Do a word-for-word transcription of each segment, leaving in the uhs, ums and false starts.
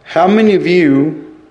How many of you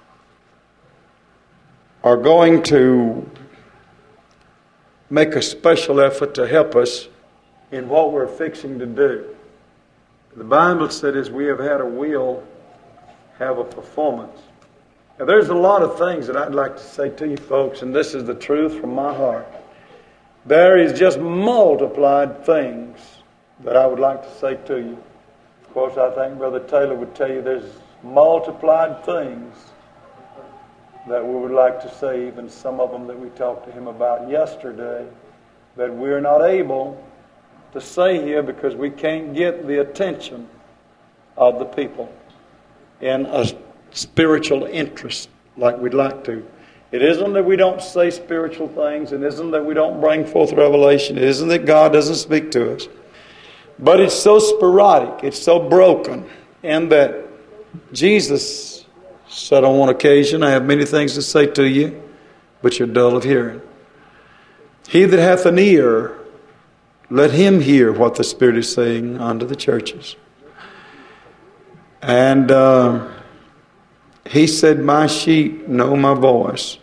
are going to make a special effort to help us in what we're fixing to do? The Bible said, as we have had a will, have a performance. Now, there's a lot of things that I'd like to say to you folks, and this is the truth from my heart. There is just multiplied things that I would like to say to you. Of course, I think Brother Taylor would tell you there's multiplied things that we would like to say, even some of them that we talked to him about yesterday, that we're not able to say here because we can't get the attention of the people in a spiritual interest like we'd like to. It isn't that we don't say spiritual things. It isn't that we don't bring forth revelation. It isn't that God doesn't speak to us. But it's so sporadic. It's so broken. And that Jesus said on one occasion, I have many things to say to you, but you're dull of hearing. He that hath an ear, let him hear what the Spirit is saying unto the churches. And uh, he said, my sheep know my voice.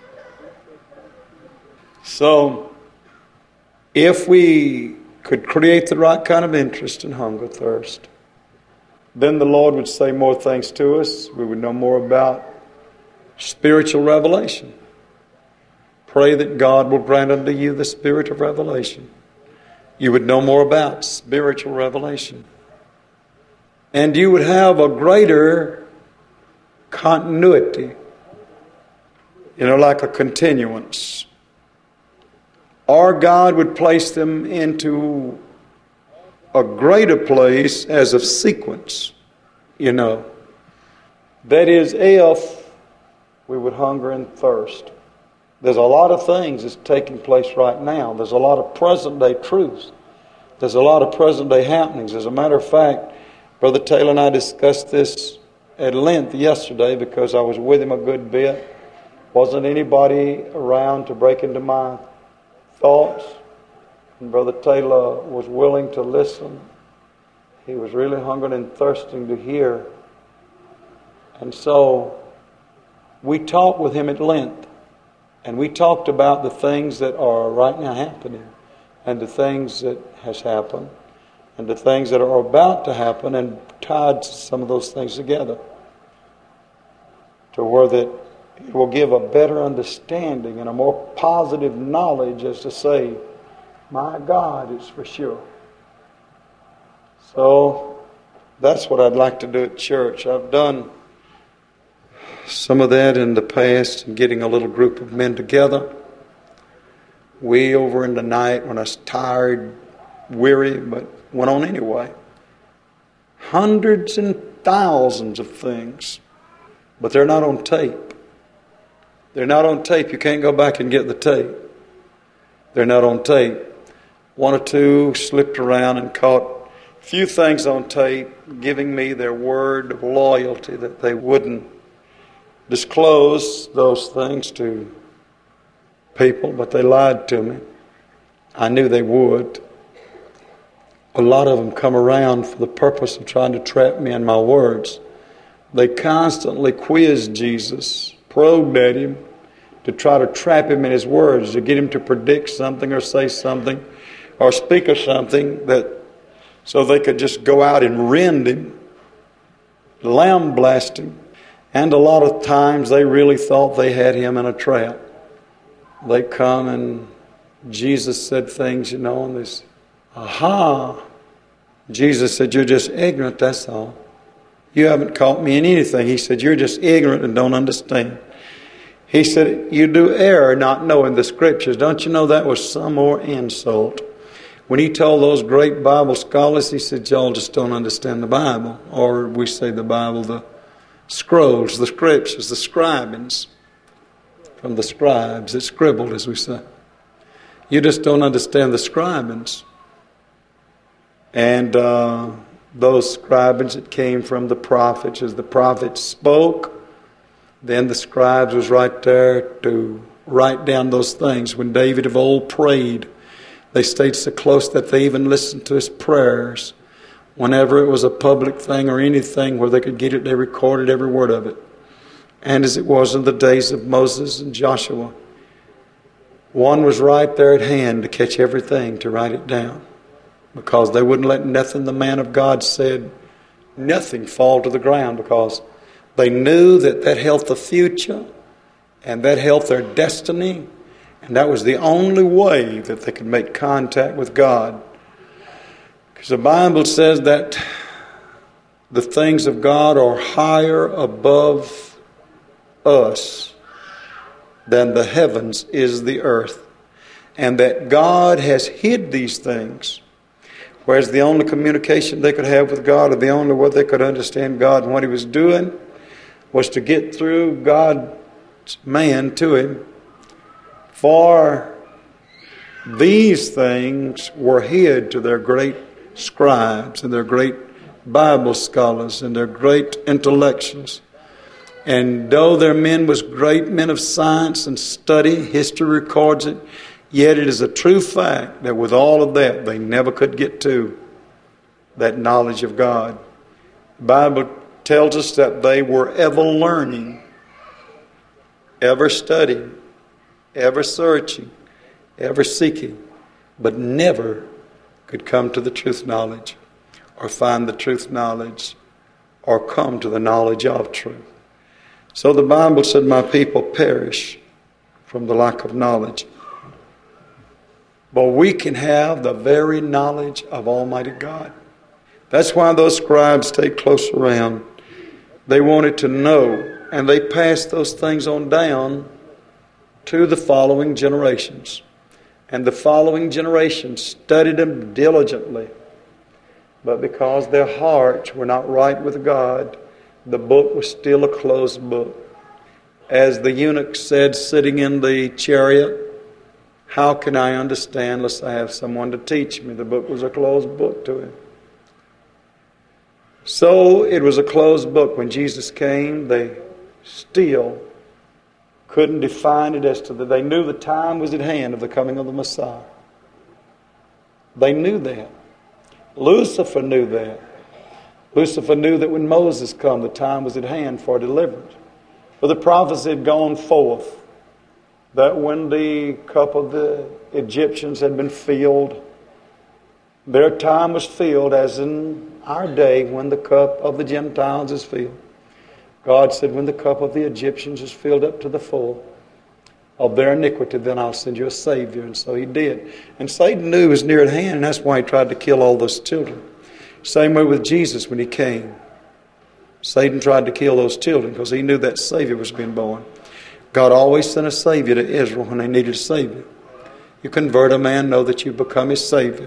So, if we could create the right kind of interest and hunger, thirst, then the Lord would say more things to us. We would know more about spiritual revelation. Pray that God will grant unto you the spirit of revelation. You would know more about spiritual revelation. And you would have a greater continuity, you know, like a continuance. Or God would place them into a greater place as of sequence, you know. That is, if we would hunger and thirst. There's a lot of things that's taking place right now. There's a lot of present day truths. There's a lot of present day happenings. As a matter of fact, Brother Taylor and I discussed this at length yesterday because I was with him a good bit. Wasn't anybody around to break into my thoughts. And Brother Taylor was willing to listen. He was really hungering and thirsting to hear. And so we talked with him at length. And we talked about the things that are right now happening. And the things that has happened. And the things that are about to happen. And tied some of those things together. To where that it will give a better understanding and a more positive knowledge as to say, my God, it's for sure. So that's what I'd like to do at church. I've done some of that in the past, and getting a little group of men together. Way over in the night when I was tired, weary, but went on anyway. Hundreds and thousands of things, but they're not on tape. They're not on tape. You can't go back and get the tape. They're not on tape. One or two slipped around and caught a few things on tape, giving me their word of loyalty that they wouldn't disclose those things to people, but they lied to me. I knew they would. A lot of them come around for the purpose of trying to trap me in my words. They constantly quizzed Jesus, probed at him to try to trap him in his words, to get him to predict something or say something or speak of something that so they could just go out and rend him, lamb-blast him. And a lot of times they really thought they had him in a trap. They come and Jesus said things, you know, and they say, aha. Jesus said, you're just ignorant, that's all. You haven't caught me in anything. He said, you're just ignorant and don't understand. He said, you do err not knowing the Scriptures. Don't you know that was some more insult? When he told those great Bible scholars, he said, y'all just don't understand the Bible. Or we say the Bible, the scrolls, the Scriptures, the scribings. From the scribes that scribbled, as we say. You just don't understand the scribings. And uh, those scribings that came from the prophets, as the prophets spoke, then the scribes was right there to write down those things. When David of old prayed, they stayed so close that they even listened to his prayers. Whenever it was a public thing or anything where they could get it, they recorded every word of it. And as it was in the days of Moses and Joshua, one was right there at hand to catch everything, to write it down. Because they wouldn't let nothing the man of God said, nothing fall to the ground, because they knew that that held the future and that held their destiny, and that was the only way that they could make contact with God. Because the Bible says that the things of God are higher above us than the heavens is the earth, and that God has hid these things. Whereas the only communication they could have with God, or the only way they could understand God and what He was doing, was to get through God's man to Him. For these things were hid to their great scribes and their great Bible scholars and their great intellectuals. And though their men was great men of science and study, history records it, yet it is a true fact that with all of that, they never could get to that knowledge of God. The Bible tells us that they were ever learning, ever studying, ever searching, ever seeking, but never could come to the truth knowledge or find the truth knowledge or come to the knowledge of truth. So the Bible said, my people perish from the lack of knowledge. But we can have the very knowledge of Almighty God. That's why those scribes stayed close around. They wanted to know, and they passed those things on down to the following generations. And the following generations studied them diligently. But because their hearts were not right with God, the book was still a closed book. As the eunuch said, sitting in the chariot, how can I understand unless I have someone to teach me? The book was a closed book to him. So it was a closed book. When Jesus came, they still couldn't define it as to that. They knew the time was at hand of the coming of the Messiah. They knew that. Lucifer knew that. Lucifer knew that when Moses came, the time was at hand for deliverance. For the prophecy had gone forth that when the cup of the Egyptians had been filled, their time was filled as in our day when the cup of the Gentiles is filled. God said, when the cup of the Egyptians is filled up to the full of their iniquity, then I'll send you a Savior. And so He did. And Satan knew he was near at hand, and that's why he tried to kill all those children. Same way with Jesus when He came. Satan tried to kill those children because he knew that Savior was being born. God always sent a Savior to Israel when they needed a Savior. You convert a man, know that you become his Savior.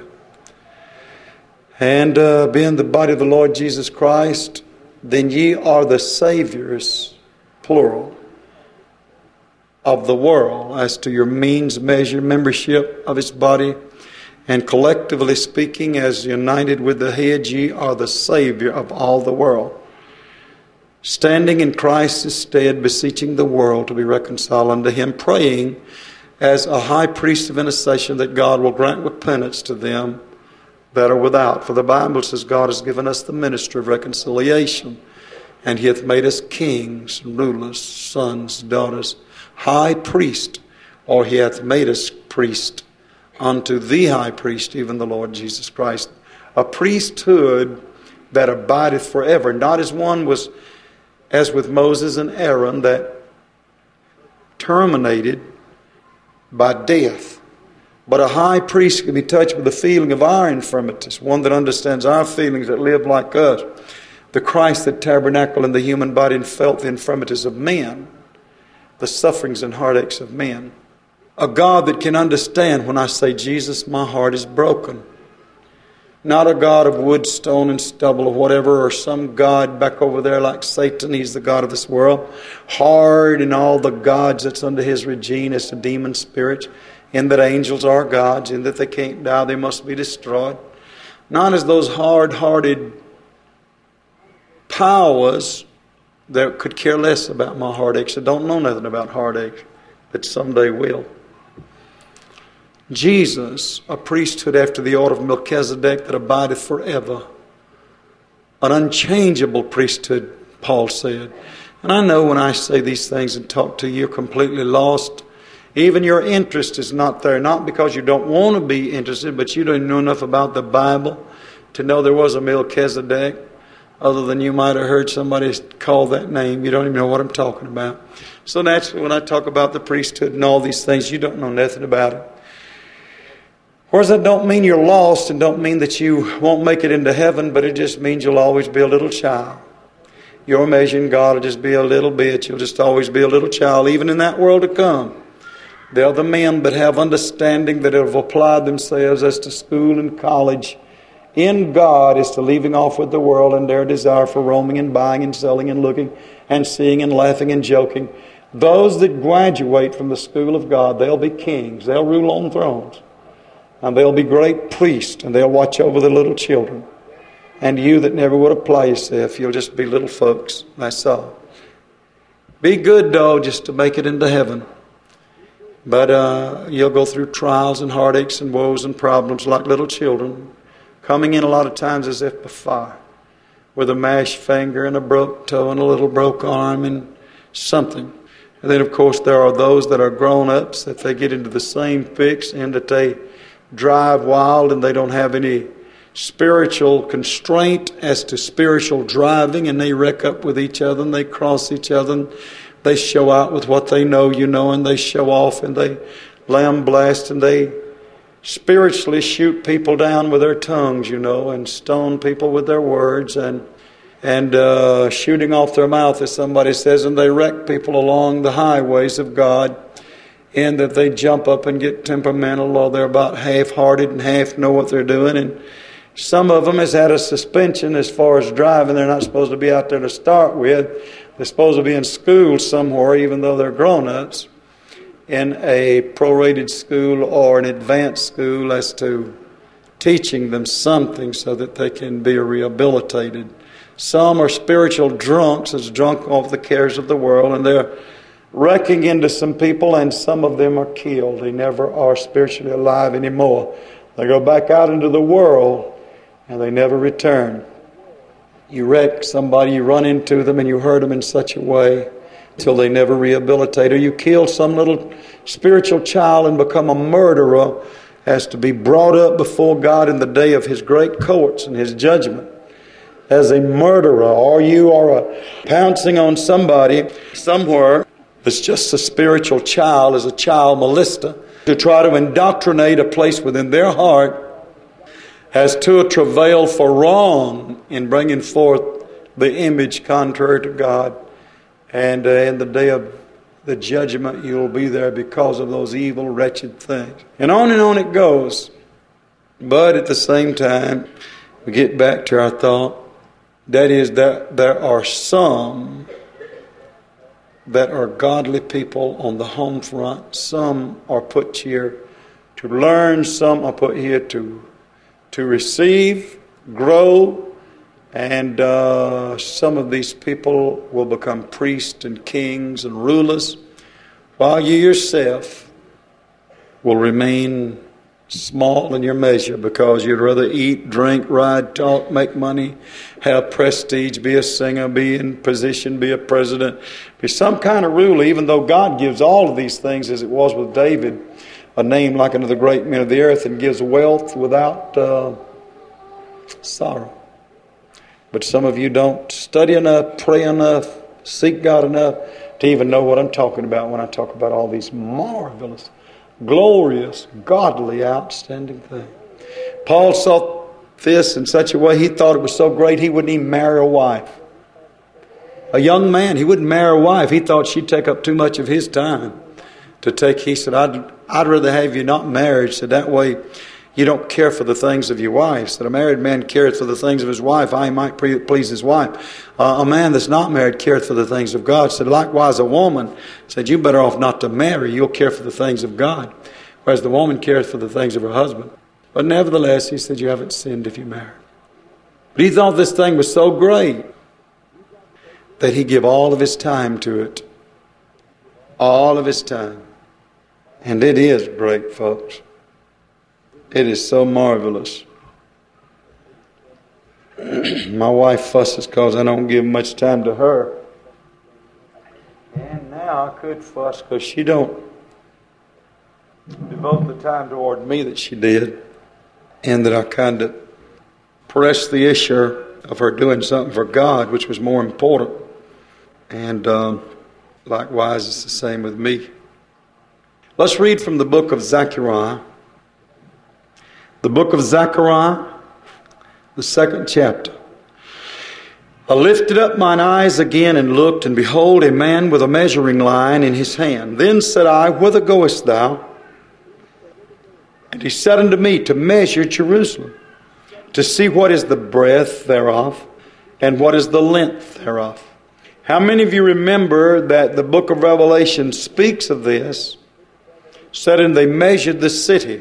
And uh, being the body of the Lord Jesus Christ, then ye are the Saviors, plural, of the world, as to your means, measure, membership of His body. And collectively speaking, as united with the head, ye are the Savior of all the world. Standing in Christ's stead, beseeching the world to be reconciled unto Him, praying as a high priest of intercession that God will grant repentance to them that are without. For the Bible says God has given us the ministry of reconciliation, and He hath made us kings, rulers, sons, daughters, high priest, or He hath made us priest unto the high priest, even the Lord Jesus Christ. A priesthood that abideth forever, not as one was, as with Moses and Aaron, that terminated by death. But a high priest can be touched with the feeling of our infirmities, one that understands our feelings, that live like us. The Christ that tabernacled in the human body and felt the infirmities of men, the sufferings and heartaches of men. A God that can understand when I say, Jesus, my heart is broken. Not a God of wood, stone, and stubble or whatever, or some God back over there like Satan. He's the God of this world. Hard in all the gods that's under his regime as to demon spirits. In that angels are gods, in that they can't die, they must be destroyed. Not as those hard-hearted powers that could care less about my heartaches, that don't know nothing about heartaches, but someday will. Jesus, a priesthood after the order of Melchizedek that abideth forever, an unchangeable priesthood, Paul said. And I know when I say these things and talk to you, you're completely lost. Even your interest is not there, not because you don't want to be interested, but you don't know enough about the Bible to know there was a Melchizedek, other than you might have heard somebody call that name. You don't even know what I'm talking about. So naturally, when I talk about the priesthood and all these things, you don't know nothing about it. Whereas that don't mean you're lost and don't mean that you won't make it into heaven, but it just means you'll always be a little child. Your measure in God will just be a little bit. You'll just always be a little child, even in that world to come. They're the men that have understanding, that have applied themselves as to school and college in God as to leaving off with the world and their desire for roaming and buying and selling and looking and seeing and laughing and joking. Those that graduate from the school of God, they'll be kings. They'll rule on thrones. And they'll be great priests, and they'll watch over the little children. And you that never would apply yourself, you'll just be little folks. That's all. Be good, though, just to make it into heaven. But uh, you'll go through trials and heartaches and woes and problems like little children, coming in a lot of times as if by fire, with a mashed finger and a broke toe and a little broke arm and something. And then, of course, there are those that are grown-ups, that they get into the same fix and that they drive wild and they don't have any spiritual constraint as to spiritual driving, and they wreck up with each other and they cross each other and they show out with what they know, you know, and they show off and they lambaste and they spiritually shoot people down with their tongues, you know, and stone people with their words and and uh, shooting off their mouth, as somebody says, and they wreck people along the highways of God. And that they jump up and get temperamental, or they're about half-hearted and half know what they're doing. And some of them has had a suspension as far as driving. They're not supposed to be out there to start with. They're supposed to be in school somewhere, even though they're grown-ups, in a prorated school or an advanced school as to teaching them something so that they can be rehabilitated. Some are spiritual drunks, as drunk off the cares of the world, and they're wrecking into some people, and some of them are killed. They never are spiritually alive anymore. They go back out into the world and they never return. You wreck somebody, you run into them and you hurt them in such a way till they never rehabilitate. Or you kill some little spiritual child and become a murderer, has to be brought up before God in the day of His great courts and His judgment as a murderer. Or you are a pouncing on somebody somewhere that's just a spiritual child, as a child molester, to try to indoctrinate a place within their heart as to a travail for wrong in bringing forth the image contrary to God. And uh, in the day of the judgment, you'll be there because of those evil, wretched things. And on and on it goes. But at the same time, we get back to our thought. That is, that there are some that are godly people on the home front. Some are put here to learn. Some are put here to to receive, grow, and uh, some of these people will become priests and kings and rulers, while you yourself will remain small in your measure, because you'd rather eat, drink, ride, talk, make money, have prestige, be a singer, be in position, be a president, be some kind of ruler, even though God gives all of these things, as it was with David, a name like unto the great men of the earth, and gives wealth without uh, sorrow. But some of you don't study enough, pray enough, seek God enough to even know what I'm talking about when I talk about all these marvelous, glorious, godly, outstanding things. Paul saw this in such a way, he thought it was so great he wouldn't even marry a wife. A young man, he wouldn't marry a wife. He thought she'd take up too much of his time to take. He said, I'd, I'd rather have you not married, so that way you don't care for the things of your wife. So a married man careth for the things of his wife, I might please his wife. Uh, a man that's not married careth for the things of God. So likewise a woman said, you're better off not to marry. You'll care for the things of God. Whereas the woman careth for the things of her husband. But nevertheless, he said, you haven't sinned if you marry. But he thought this thing was so great that he give all of his time to it. All of his time. And it is great, folks. It is so marvelous. My wife fusses because I don't give much time to her. And now I could fuss because she don't devote the time toward me that she did. And that I kind of pressed the issue of her doing something for God, which was more important. And um, likewise, it's the same with me. Let's read from the book of Zechariah. The book of Zechariah, the second chapter. I lifted up mine eyes again and looked, and behold, a man with a measuring line in his hand. Then said I, Whither goest thou? And he said unto me, To measure Jerusalem, to see what is the breadth thereof, and what is the length thereof. How many of you remember that the book of Revelation speaks of this? Said, and they measured the city.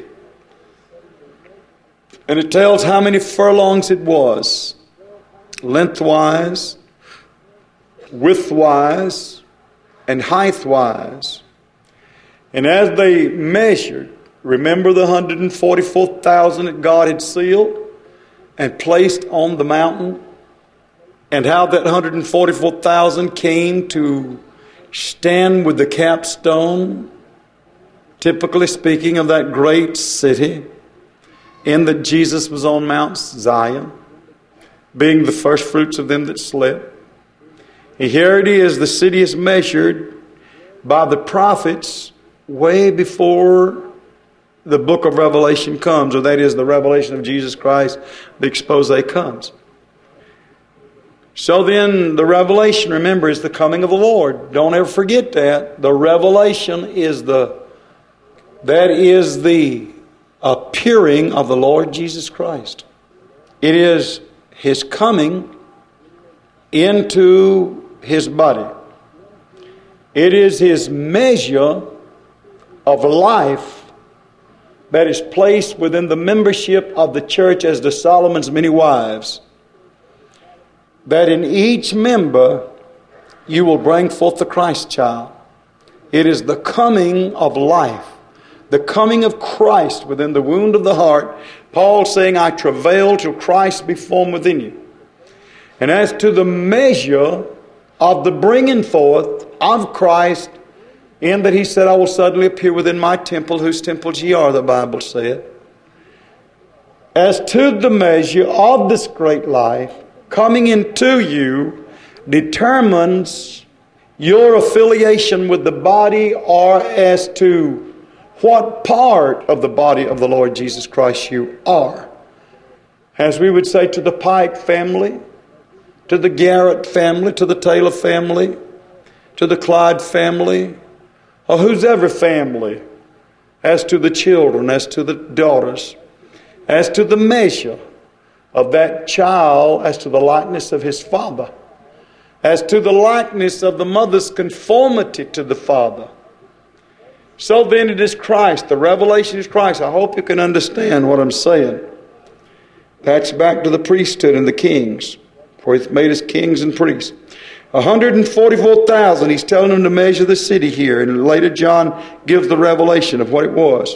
And it tells how many furlongs it was, lengthwise, widthwise, and heighthwise. And as they measured, remember the one hundred forty-four thousand that God had sealed and placed on the mountain? And how that one hundred forty-four thousand came to stand with the capstone, typically speaking of that great city, in that Jesus was on Mount Zion, being the first fruits of them that slept. And here it is, the city is measured by the prophets way before the book of Revelation comes, or that is the revelation of Jesus Christ, the expose comes. So then the revelation, remember, is the coming of the Lord. Don't ever forget that. The revelation is the, that is the appearing of the Lord Jesus Christ. It is His coming into His body. It is His measure of life that is placed within the membership of the church as the Solomon's many wives. That in each member you will bring forth the Christ child. It is the coming of life, the coming of Christ within the wound of the heart. Paul saying, I travail till Christ be formed within you. And as to the measure of the bringing forth of Christ, in that he said, I will suddenly appear within my temple, whose temples ye are, the Bible said. As to the measure of this great life coming into you determines your affiliation with the body, or as to what part of the body of the Lord Jesus Christ you are. As we would say to the Pike family, to the Garrett family, to the Taylor family, to the Clyde family, or whose ever family, as to the children, as to the daughters, as to the measure of that child, as to the likeness of his father, as to the likeness of the mother's conformity to the father. So then it is Christ. The revelation is Christ. I hope you can understand what I'm saying. That's back to the priesthood and the kings, for He's made us kings and priests. one hundred forty-four thousand, He's telling them to measure the city here. And later John gives the revelation of what it was.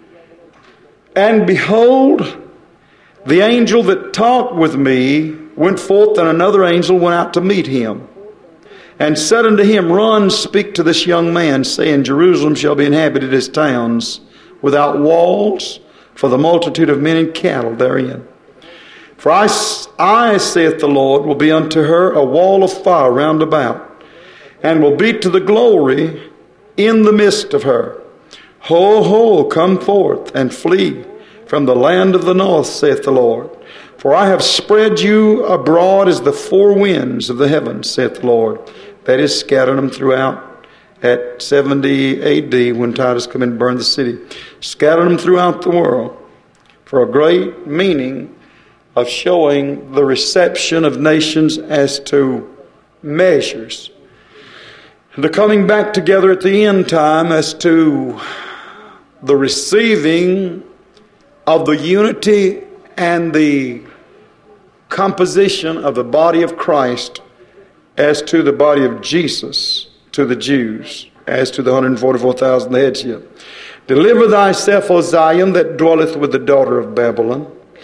And behold, the angel that talked with me went forth, and another angel went out to meet him, and said unto him, Run, speak to this young man, saying, Jerusalem shall be inhabited as towns without walls, for the multitude of men and cattle therein. For I, I, saith the Lord, will be unto her a wall of fire round about, and will be to the glory in the midst of her. Ho, ho, come forth and flee from the land of the north, saith the Lord. For I have spread you abroad as the four winds of the heavens, saith the Lord. That is, scattered them throughout at seventy A D when Titus come and burned the city. Scattered them throughout the world for a great meaning of showing the reception of nations as to measures. The coming back together at the end time as to the receiving of the unity and the composition of the body of Christ as to the body of Jesus to the Jews, as to the one hundred forty-four thousand headship. Deliver thyself, O Zion, that dwelleth with the daughter of Babylon.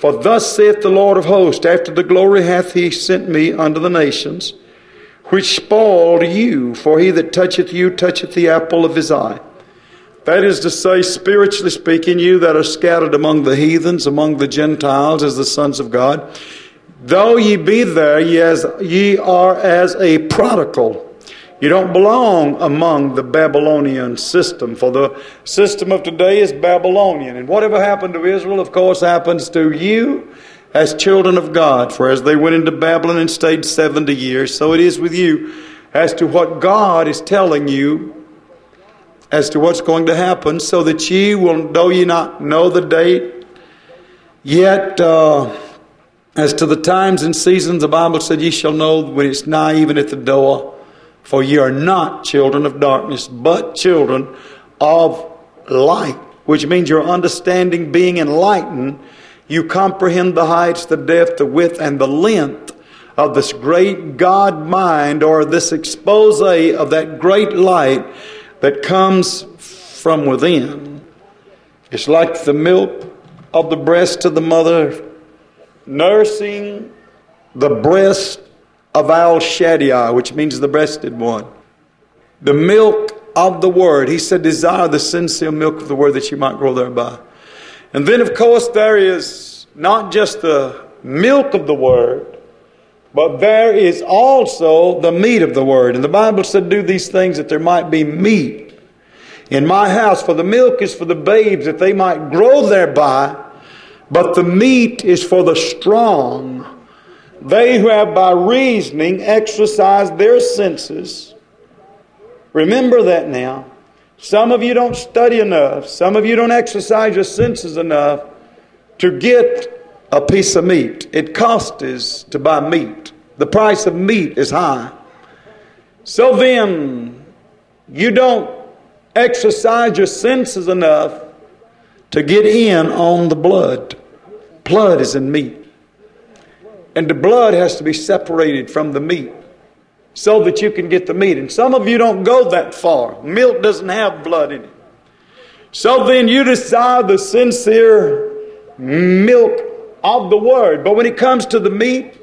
For thus saith the Lord of hosts, after the glory hath he sent me unto the nations, which spoiled you, for he that toucheth you toucheth the apple of his eye. That is to say, spiritually speaking, you that are scattered among the heathens, among the Gentiles, as the sons of God, though ye be there, ye, as, ye are as a prodigal. You don't belong among the Babylonian system, for the system of today is Babylonian. And whatever happened to Israel, of course, happens to you as children of God. For as they went into Babylon and stayed seventy years, so it is with you as to what God is telling you as to what's going to happen, so that ye will, though ye not know the date, yet uh, as to the times and seasons, the Bible said, ye shall know when it's nigh, even at the door. For ye are not children of darkness, but children of light, which means your understanding being enlightened, you comprehend the heights, the depth, the width, and the length of this great God mind, or this expose of that great light that comes from within. It's like the milk of the breast of the mother nursing the breast of Al Shaddai, which means the breasted one. The milk of the word. He said, desire the sincere milk of the word that you might grow thereby. And then, of course, there is not just the milk of the word, but there is also the meat of the word. And the Bible said, do these things that there might be meat in my house. For the milk is for the babes, that they might grow thereby, but the meat is for the strong, they who have by reasoning exercised their senses. Remember that now. Some of you don't study enough. Some of you don't exercise your senses enough to get a piece of meat. It costs us to buy meat. The price of meat is high. So then, you don't exercise your senses enough to get in on the blood. Blood is in meat. And the blood has to be separated from the meat so that you can get the meat. And some of you don't go that far. Milk doesn't have blood in it. So then you decide the sincere milk of the word. But when it comes to the meat,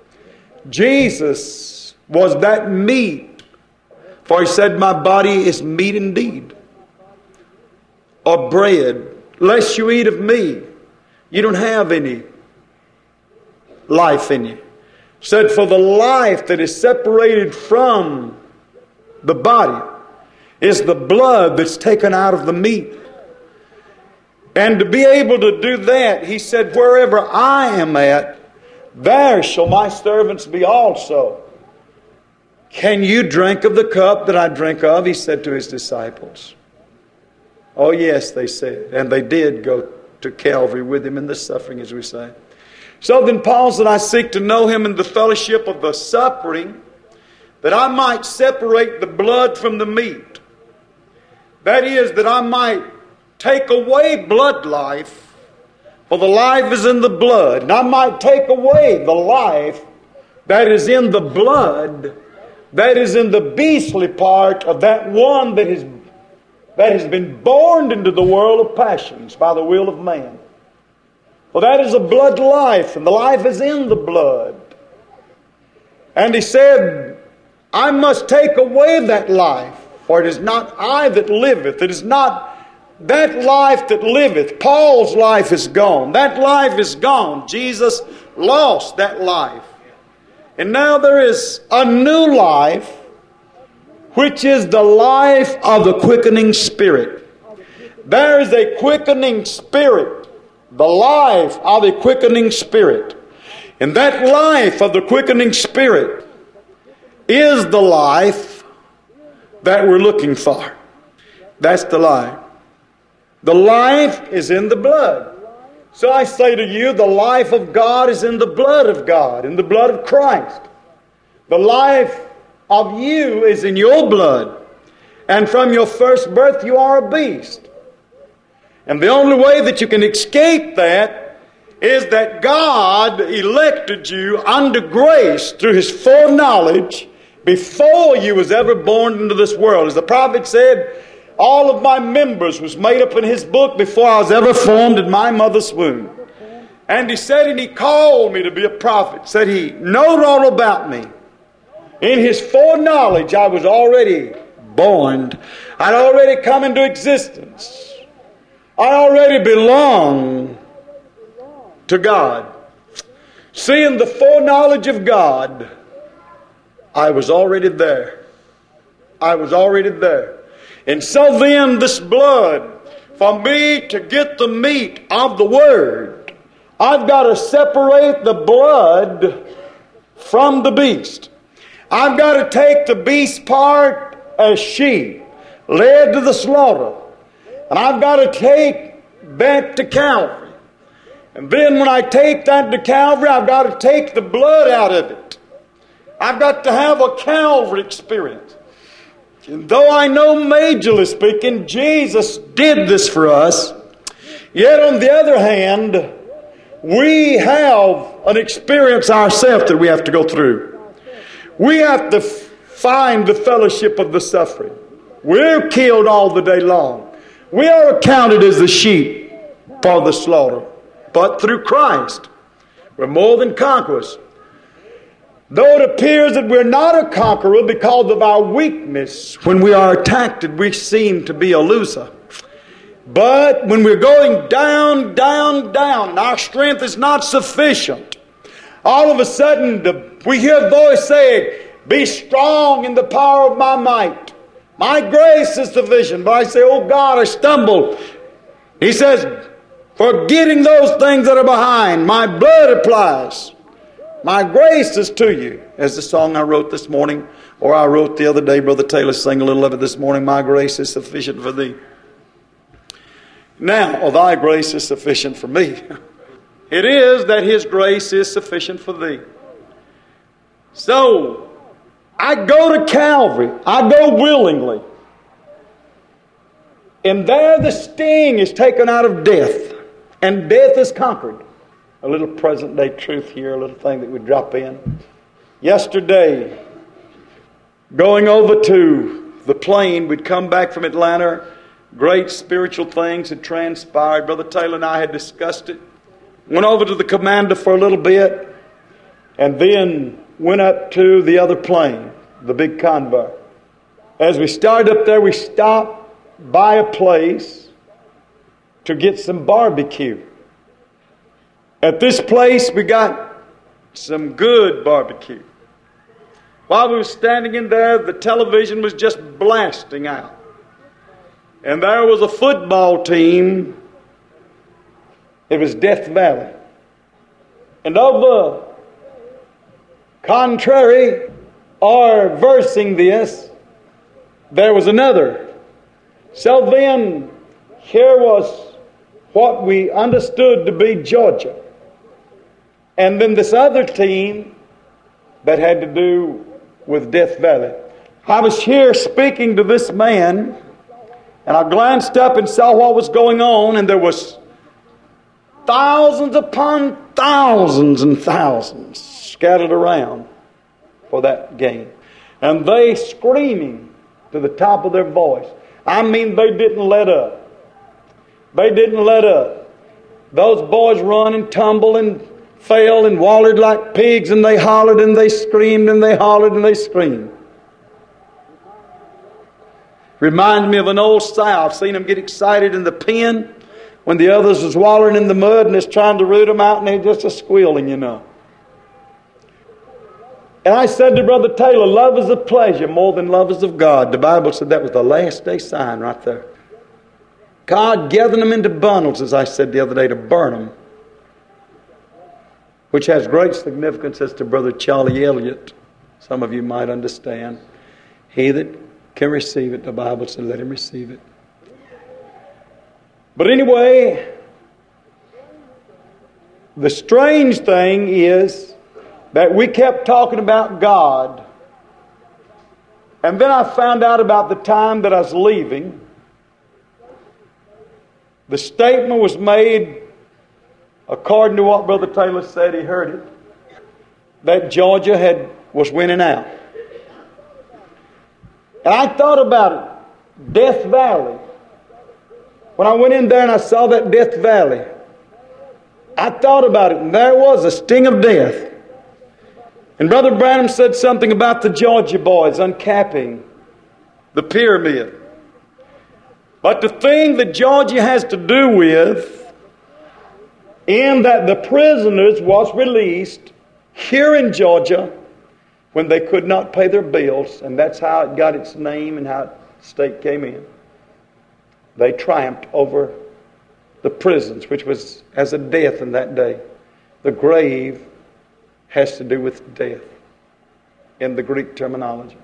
Jesus was that meat. For he said, my body is meat indeed, or bread. Lest you eat of me, you don't have any life in you. Said, for the life that is separated from the body is the blood that's taken out of the meat. And to be able to do that, he said, wherever I am at, there shall my servants be also. Can you drink of the cup that I drink of? He said to his disciples. Oh yes, they said. And they did go to Calvary with him in the suffering, as we say. So then Paul said, I seek to know him in the fellowship of the suffering, that I might separate the blood from the meat. That is, that I might take away blood life, for the life is in the blood. And I might take away the life that is in the blood, that is in the beastly part of that one that is, that has been born into the world of passions by the will of man. Well, that is a blood life, and the life is in the blood. And he said, I must take away that life, for it is not I that liveth. It is not that life that liveth. Paul's life is gone. That life is gone. Jesus lost that life. And now there is a new life, which is the life of the quickening Spirit. There is a quickening Spirit. The life of a quickening Spirit. And that life of the quickening Spirit is the life that we're looking for. That's the life. The life is in the blood. So I say to you, the life of God is in the blood of God, in the blood of Christ. The life of you is in your blood. And from your first birth you are a beast. And the only way that you can escape that is that God elected you under grace through His foreknowledge before you was ever born into this world. As the prophet said, all of my members was made up in His book before I was ever formed in my mother's womb. And he said, and he called me to be a prophet. Said he knowed all about me. In his foreknowledge, I was already born. I'd already come into existence. I already belong to God. Seeing the foreknowledge of God, I was already there. I was already there. And so then this blood, for me to get the meat of the Word, I've got to separate the blood from the beast. I've got to take the beast part as sheep, led to the slaughter. And I've got to take that to Calvary. And then when I take that to Calvary, I've got to take the blood out of it. I've got to have a Calvary experience. And though I know majorly speaking, Jesus did this for us, yet on the other hand, we have an experience ourselves that we have to go through. We have to find the fellowship of the suffering. We're killed all the day long. We are accounted as the sheep for the slaughter. But through Christ, we're more than conquerors. Though it appears that we're not a conqueror because of our weakness, when we are attacked, we seem to be a loser. But when we're going down, down, down, and our strength is not sufficient, all of a sudden the, we hear a voice saying, "Be strong in the power of my might. My grace is sufficient." But I say, "Oh God, I stumble." He says, "Forgetting those things that are behind, my blood applies. My grace is to you." As the song I wrote this morning, or I wrote the other day, Brother Taylor sang a little of it this morning, "My grace is sufficient for thee." Now, oh, thy grace is sufficient for me. It is that his grace is sufficient for thee. So, I go to Calvary. I go willingly. And there the sting is taken out of death. And death is conquered. A little present day truth here, a little thing that we drop in. Yesterday, going over to the plane, we'd come back from Atlanta. Great spiritual things had transpired. Brother Taylor and I had discussed it. Went over to the commander for a little bit. And then went up to the other plane, the big convoy. As we started up there, we stopped by a place to get some barbecue. At this place, we got some good barbecue. While we were standing in there, the television was just blasting out. And there was a football team. It was Death Valley. And over, contrary or versing this, there was another. So then, here was what we understood to be Georgia. And then this other team that had to do with Death Valley. I was here speaking to this man, and I glanced up and saw what was going on, and there was thousands upon thousands and thousands scattered around for that game. And they screaming to the top of their voice. I mean, they didn't let up. They didn't let up. Those boys run and tumble and fell and wallered like pigs, and they hollered and they screamed and they hollered and they screamed. Reminds me of an old sow. I've seen them get excited in the pen when the others was wallowing in the mud and it's trying to root them out, and they're just a squealing, you know. And I said to Brother Taylor, love is a pleasure more than love is of God. The Bible said that was the last day sign right there. God gathered them into bundles, as I said the other day, to burn them. Which has great significance as to Brother Charlie Elliott. Some of you might understand. He that can receive it, the Bible said, let him receive it. But anyway, the strange thing is that we kept talking about God. And then I found out about the time that I was leaving. The statement was made, according to what Brother Taylor said, he heard it, that Georgia had was winning out. And I thought about it. Death Valley. When I went in there and I saw that Death Valley, I thought about it, and there was a sting of death. And Brother Branham said something about the Georgia boys uncapping the pyramid. But the thing that Georgia has to do with, in that the prisoners was released here in Georgia when they could not pay their bills, and that's how it got its name and how the state came in. They triumphed over the prisons, which was as a death in that day. The grave has to do with death in the Greek terminology.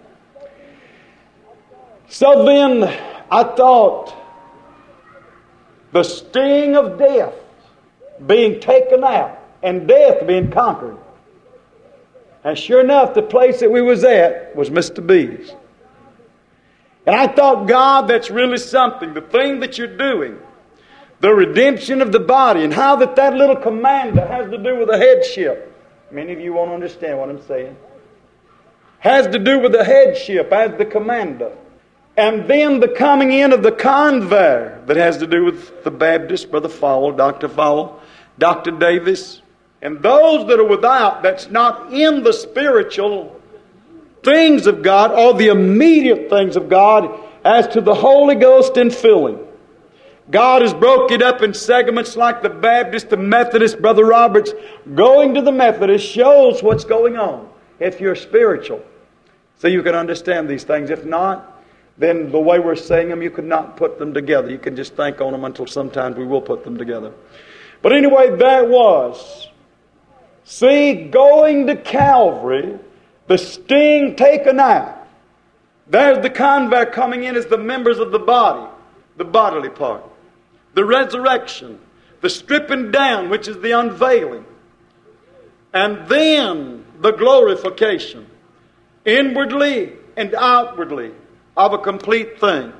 So then I thought, the sting of death being taken out and death being conquered. And sure enough, the place that we was at was Mister B's. And I thought, God, that's really something. The thing that you're doing, the redemption of the body, and how that that little commander has to do with the headship. Many of you won't understand what I'm saying. Has to do with the headship as the commander. And then the coming in of the conveyor that has to do with the Baptist, Brother Fowle, Doctor Fowle, Doctor Davis, and those that are without, that's not in the spiritual things of God or the immediate things of God as to the Holy Ghost and filling. God has broke it up in segments like the Baptist, the Methodist. Brother Roberts going to the Methodist shows what's going on if you're spiritual. So you can understand these things. If not, then the way we're saying them, you could not put them together. You can just think on them until sometimes we will put them together. But anyway, there was. See, going to Calvary, the sting taken out. There's the conveyor coming in as the members of the body, the bodily part. The resurrection, the stripping down, which is the unveiling. And then the glorification, inwardly and outwardly, of a complete thing.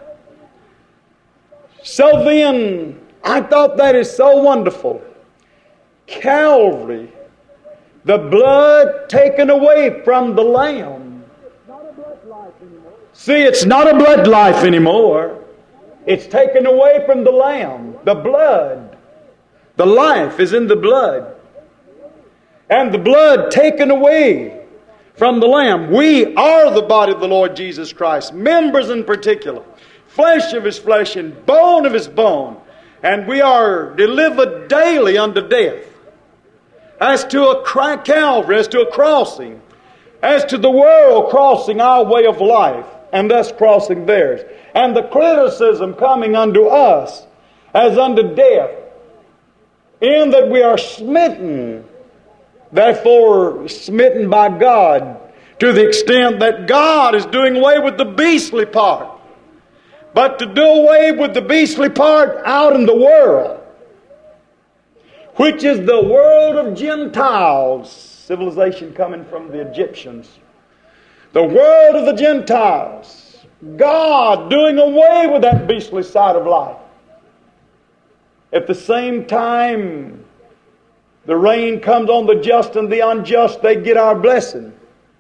So then, I thought that is so wonderful. Calvary, the blood taken away from the Lamb. See, it's not a blood life anymore. It's taken away from the Lamb. The blood. The life is in the blood. And the blood taken away from the Lamb. We are the body of the Lord Jesus Christ. Members in particular. Flesh of His flesh and bone of His bone. And we are delivered daily unto death. As to a Calvary, as to a crossing. As to the world crossing our way of life. And us crossing theirs. And the criticism coming unto us as unto death. In that we are smitten. Therefore, smitten by God to the extent that God is doing away with the beastly part. But to do away with the beastly part out in the world, which is the world of Gentiles, civilization coming from the Egyptians, the world of the Gentiles, God doing away with that beastly side of life. At the same time, the rain comes on the just and the unjust, they get our blessing.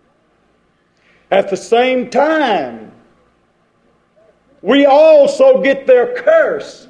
At the same time, we also get their curse.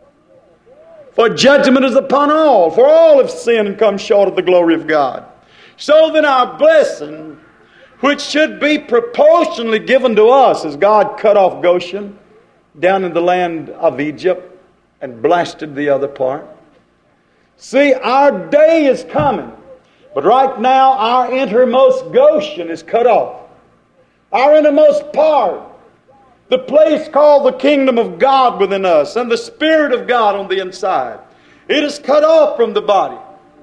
For judgment is upon all, for all have sinned and come short of the glory of God. So then our blessing, which should be proportionally given to us, as God cut off Goshen down in the land of Egypt and blasted the other part. See, our day is coming. But right now, our innermost Goshen is cut off. Our innermost part, the place called the kingdom of God within us, and the Spirit of God on the inside, it is cut off from the body.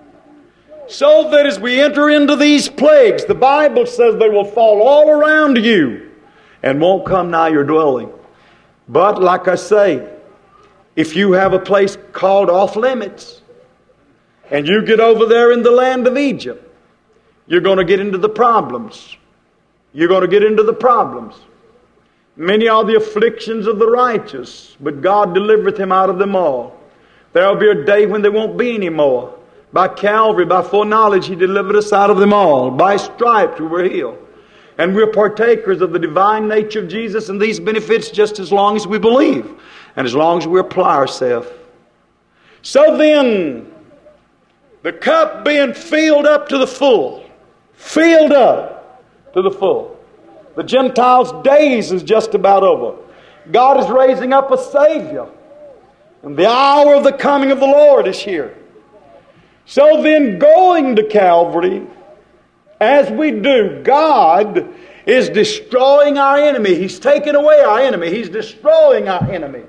So that as we enter into these plagues, the Bible says they will fall all around you and won't come nigh your dwelling. But like I say, if you have a place called off limits, and you get over there in the land of Egypt, you're going to get into the problems. You're going to get into the problems. Many are the afflictions of the righteous, but God delivereth him out of them all. There will be a day when there won't be any more. By Calvary, by foreknowledge, He delivered us out of them all. By stripes we were healed. And we're partakers of the divine nature of Jesus and these benefits just as long as we believe. And as long as we apply ourselves. So then, The cup being filled up to the full. Filled up to the full. The Gentiles' days is just about over. God is raising up a Savior. And the hour of the coming of the Lord is here. So then, going to Calvary, as we do, God is destroying our enemy. He's taking away our enemy. He's destroying our enemy.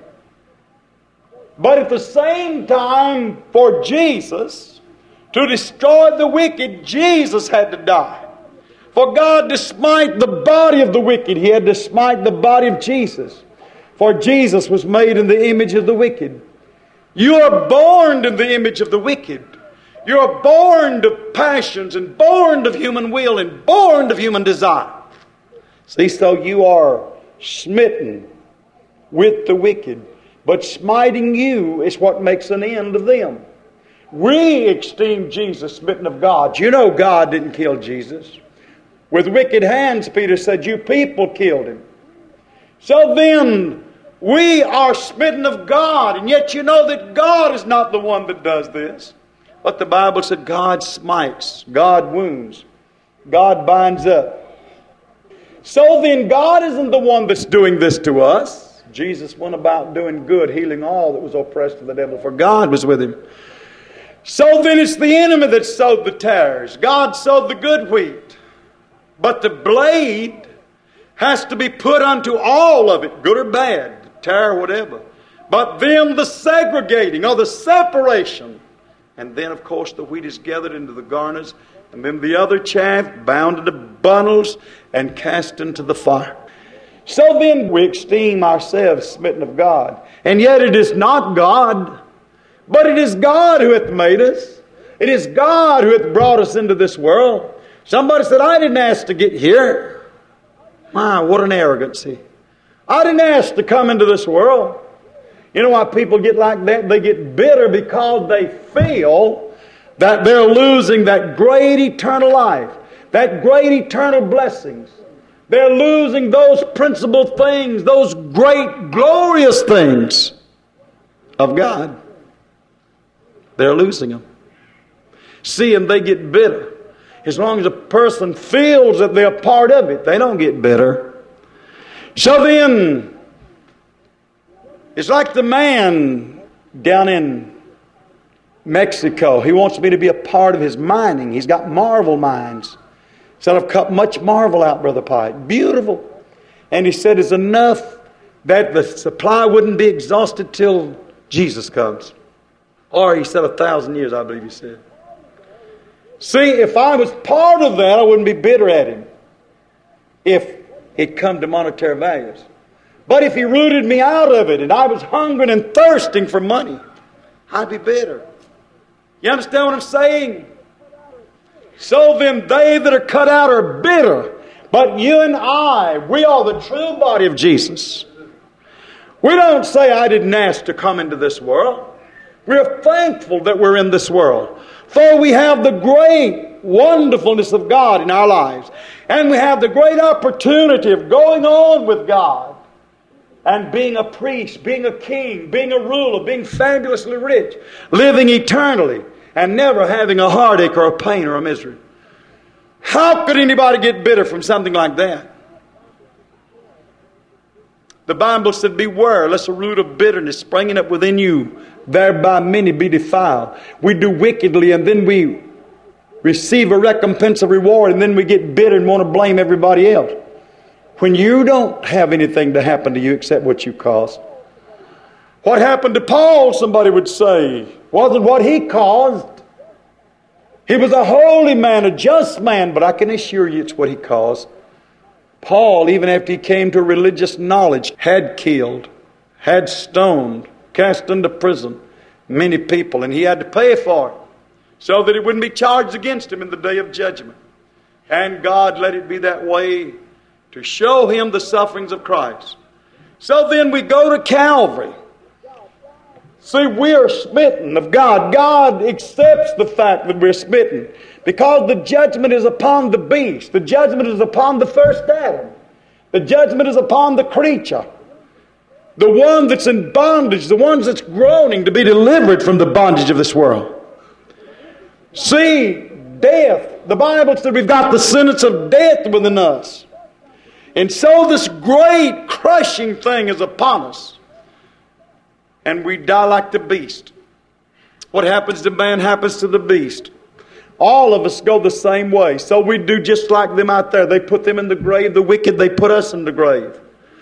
But at the same time, for Jesus to destroy the wicked, Jesus had to die. For God to smite the body of the wicked, He had to smite the body of Jesus. For Jesus was made in the image of the wicked. You are born in the image of the wicked. You are born of passions and born of human will and born of human desire. See, so you are smitten with the wicked. But smiting you is what makes an end of them. We esteem Jesus smitten of God. You know God didn't kill Jesus. With wicked hands, Peter said, you people killed Him. So then, we are smitten of God. And yet you know that God is not the one that does this. But the Bible said God smites, God wounds, God binds up. So then God isn't the one that's doing this to us. Jesus went about doing good, healing all that was oppressed of the devil, for God was with Him. So then it's the enemy that sowed the tares. God sowed the good wheat. But the blade has to be put unto all of it, good or bad, tare or whatever. But then the segregating or the separation. And then, of course, the wheat is gathered into the garners, and then the other chaff bound into bundles and cast into the fire. So then we esteem ourselves smitten of God. And yet it is not God, but it is God who hath made us. It is God who hath brought us into this world. Somebody said, I didn't ask to get here. My, what an arrogancy. I didn't ask to come into this world. You know why people get like that? They get bitter because they feel that they're losing that great eternal life, that great eternal blessings. They're losing those principal things, those great glorious things of God. They're losing them. See, and they get bitter. As long as a person feels that they're part of it, they don't get bitter. So then, it's like the man down in Mexico. He wants me to be a part of his mining. He's got marvel mines. He said, I've cut much marvel out, Brother Pike. Beautiful. And he said, it's enough that the supply wouldn't be exhausted till Jesus comes. Or he said a thousand years, I believe he said. See, if I was part of that, I wouldn't be bitter at him. If it come to monetary values. But if he rooted me out of it and I was hungering and thirsting for money, I'd be bitter. You understand what I'm saying? So then they that are cut out are bitter. But you and I, we are the true body of Jesus. We don't say, I didn't ask to come into this world. We're thankful that we're in this world. For we have the great wonderfulness of God in our lives. And we have the great opportunity of going on with God. And being a priest, being a king, being a ruler, being fabulously rich. Living eternally. And never having a heartache or a pain or a misery. How could anybody get bitter from something like that? The Bible said, beware lest a root of bitterness springing up within you, thereby many be defiled. We do wickedly and then we receive a recompense of reward and then we get bitter and want to blame everybody else. When you don't have anything to happen to you except what you caused. What happened to Paul, somebody would say, wasn't what he caused. He was a holy man, a just man, but I can assure you it's what he caused. Paul, even after he came to religious knowledge, had killed, had stoned, cast into prison many people, and he had to pay for it so that it wouldn't be charged against him in the day of judgment. And God let it be that way to show him the sufferings of Christ. So then we go to Calvary. See, we are smitten of God. God accepts the fact that we're smitten because the judgment is upon the beast. The judgment is upon the first Adam. The judgment is upon the creature. The one that's in bondage, the one that's groaning to be delivered from the bondage of this world. See, death. The Bible said we've got the sentence of death within us. And so this great crushing thing is upon us. And we die like the beast. What happens to man happens to the beast. All of us go the same way. So we do just like them out there. They put them in the grave. The wicked, they put us in the grave.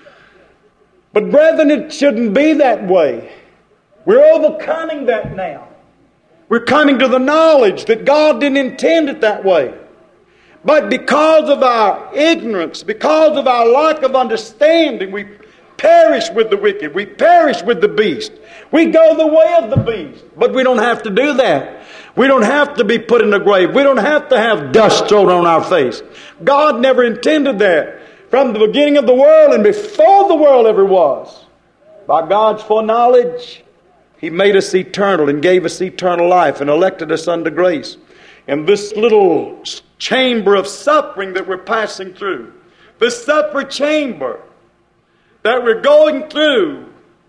But brethren, it shouldn't be that way. We're overcoming that now. We're coming to the knowledge that God didn't intend it that way. But because of our ignorance, because of our lack of understanding, we perish with the wicked. We perish with the beast. We go the way of the beast. But we don't have to do that. We don't have to be put in the grave. We don't have to have dust thrown on our face. God never intended that. From the beginning of the world and before the world ever was, by God's foreknowledge, He made us eternal and gave us eternal life and elected us unto grace. And this little chamber of suffering that we're passing through, this supper chamber that we're going through,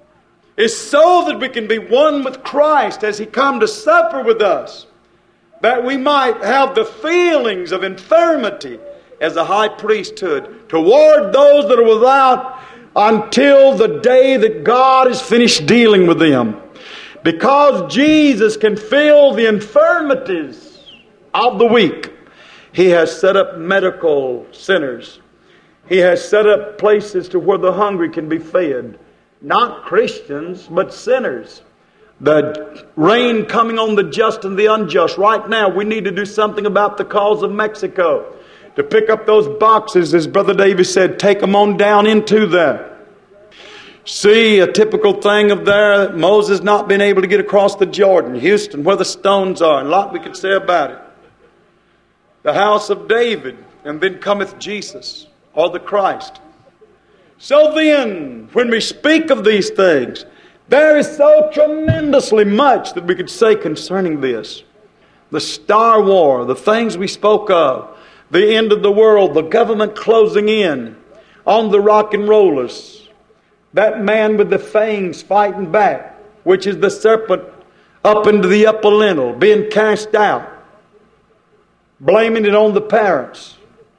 is so that we can be one with Christ as He come to supper with us, that we might have the feelings of infirmity as a high priesthood toward those that are without until the day that God is finished dealing with them. Because Jesus can feel the infirmities of the weak, He has set up medical centers. He has set up places to where the hungry can be fed. Not Christians, but sinners. The rain coming on the just and the unjust. Right now, we need to do something about the cause of Mexico. To pick up those boxes, as Brother Davis said, take them on down into there. See, a typical thing of there, Moses not being able to get across the Jordan, Houston, where the stones are, and a lot we could say about it. The house of David, and then cometh Jesus, or the Christ. So then, when we speak of these things, there is so tremendously much that we could say concerning this. The Star War, the things we spoke of, the end of the world, the government closing in on the rock and rollers, that man with the fangs fighting back, which is the serpent up into the upper lintel, being cast out, blaming it on the parents.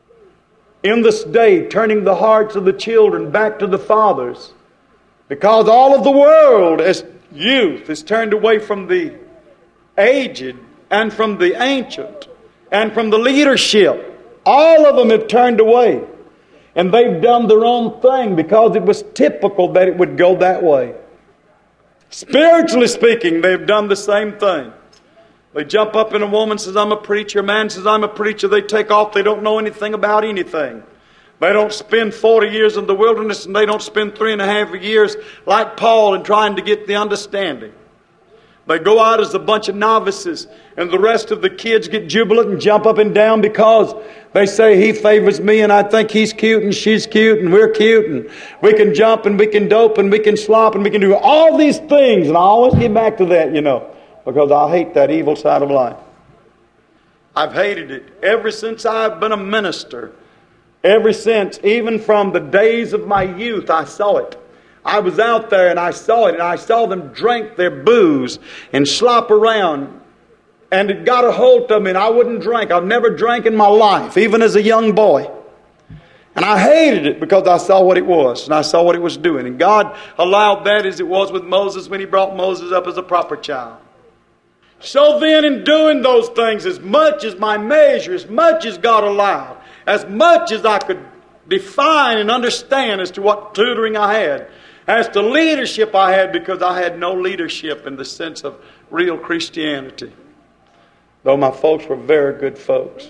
In this day, turning the hearts of the children back to the fathers, because all of the world as youth is turned away from the aged and from the ancient and from the leadership. All of them have turned away. And they've done their own thing because it was typical that it would go that way. Spiritually speaking, they've done the same thing. They jump up and a woman says, I'm a preacher. A man says, I'm a preacher. They take off. They don't know anything about anything. They don't spend forty years in the wilderness, and they don't spend three and a half years like Paul in trying to get the understanding. They go out as a bunch of novices, and the rest of the kids get jubilant and jump up and down because they say he favors me and I think he's cute and she's cute and we're cute and we can jump and we can dope and we can slop and we can do all these things. And I always get back to that, you know, because I hate that evil side of life. I've hated it ever since I've been a minister. Ever since, even from the days of my youth, I saw it. I was out there and I saw it, and I saw them drink their booze and slop around. And it got a hold of me, and I wouldn't drink. I've never drank in my life, even as a young boy. And I hated it because I saw what it was, and I saw what it was doing. And God allowed that, as it was with Moses when He brought Moses up as a proper child. So then, in doing those things, as much as my measure, as much as God allowed, as much as I could define and understand as to what tutoring I had, as to leadership I had, because I had no leadership in the sense of real Christianity. Though my folks were very good folks.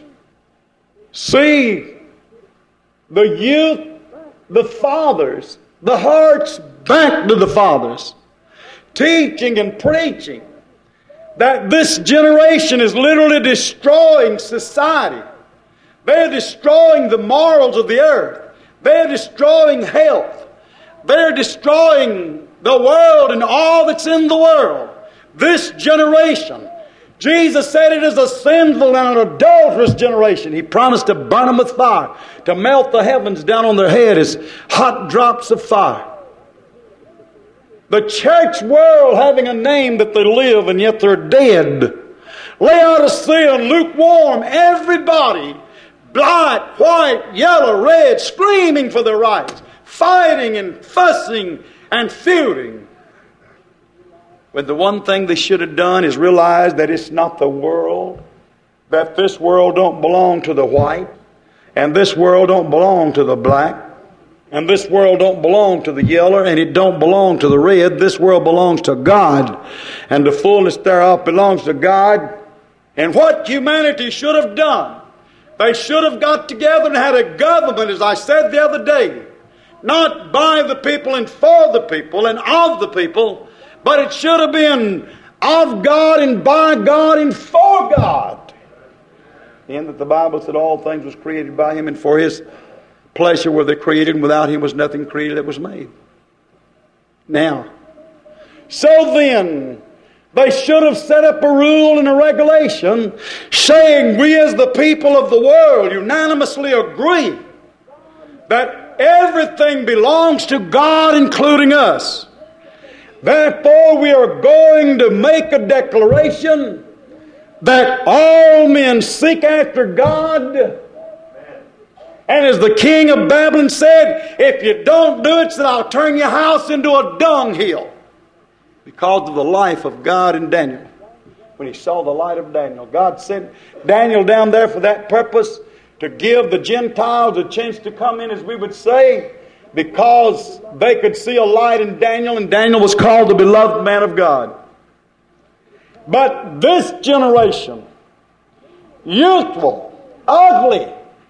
See, the youth, the fathers, the hearts back to the fathers, teaching and preaching that this generation is literally destroying society. They're destroying the morals of the earth. They're destroying health. They're destroying the world and all that's in the world. This generation. Jesus said it is a sinful and an adulterous generation. He promised to burn them with fire, to melt the heavens down on their head as hot drops of fire. The church world having a name that they live and yet they're dead. Laodicea, lukewarm, everybody, black, white, yellow, red, screaming for their rights, fighting and fussing and feuding. But the one thing they should have done is realize that it's not the world, that this world don't belong to the white, and this world don't belong to the black, and this world don't belong to the yellow, and it don't belong to the red. This world belongs to God, and the fullness thereof belongs to God. And what humanity should have done, they should have got together and had a government, as I said the other day, not by the people and for the people and of the people, but it should have been of God and by God and for God. In that the Bible said all things was created by Him, and for His pleasure were they created, and without Him was nothing created that was made. Now, so then, they should have set up a rule and a regulation saying we as the people of the world unanimously agree that everything belongs to God, including us. Therefore, we are going to make a declaration that all men seek after God. And as the king of Babylon said, if you don't do it, then I'll turn your house into a dunghill. Because of the life of God in Daniel. When he saw the light of Daniel, God sent Daniel down there for that purpose, to give the Gentiles a chance to come in, as we would say, because they could see a light in Daniel, and Daniel was called the beloved man of God. But this generation, youthful, ugly,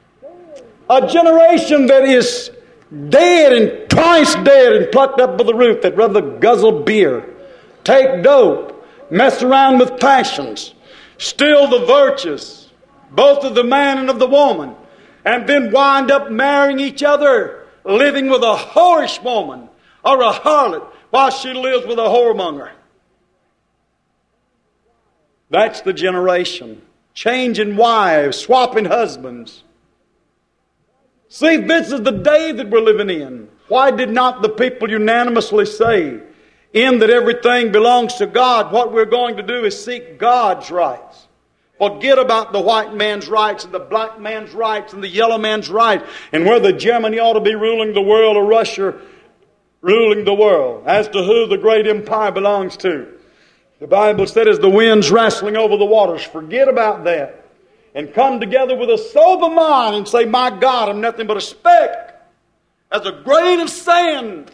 a generation that is dead and twice dead and plucked up by the root, that rather guzzle beer, take dope, mess around with passions, steal the virtues, both of the man and of the woman, and then wind up marrying each other, living with a whorish woman or a harlot while she lives with a whoremonger. That's the generation. Changing wives, swapping husbands. See, this is the day that we're living in. Why did not the people unanimously say, in that everything belongs to God, what we're going to do is seek God's rights. Forget about the white man's rights and the black man's rights and the yellow man's rights, and whether Germany ought to be ruling the world or Russia ruling the world, as to who the great empire belongs to. The Bible said, as the wind's wrestling over the waters, forget about that and come together with a sober mind and say, my God, I'm nothing but a speck, as a grain of sand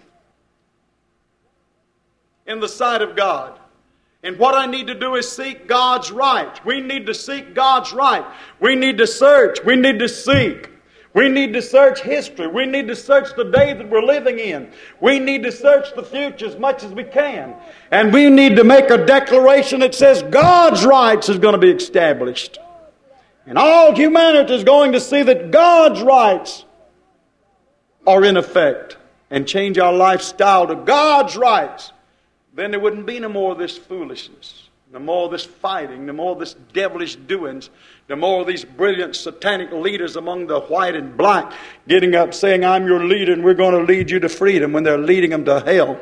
in the sight of God. And what I need to do is seek God's right. We need to seek God's right. We need to search. We need to seek. We need to search history. We need to search the day that we're living in. We need to search the future as much as we can. And we need to make a declaration that says God's rights is going to be established. And all humanity is going to see that God's rights are in effect, and change our lifestyle to God's rights. Then there wouldn't be no more of this foolishness, no more of this fighting, no more of this devilish doings, no more of these brilliant satanic leaders among the white and black getting up saying, I'm your leader and we're going to lead you to freedom, when they're leading them to hell.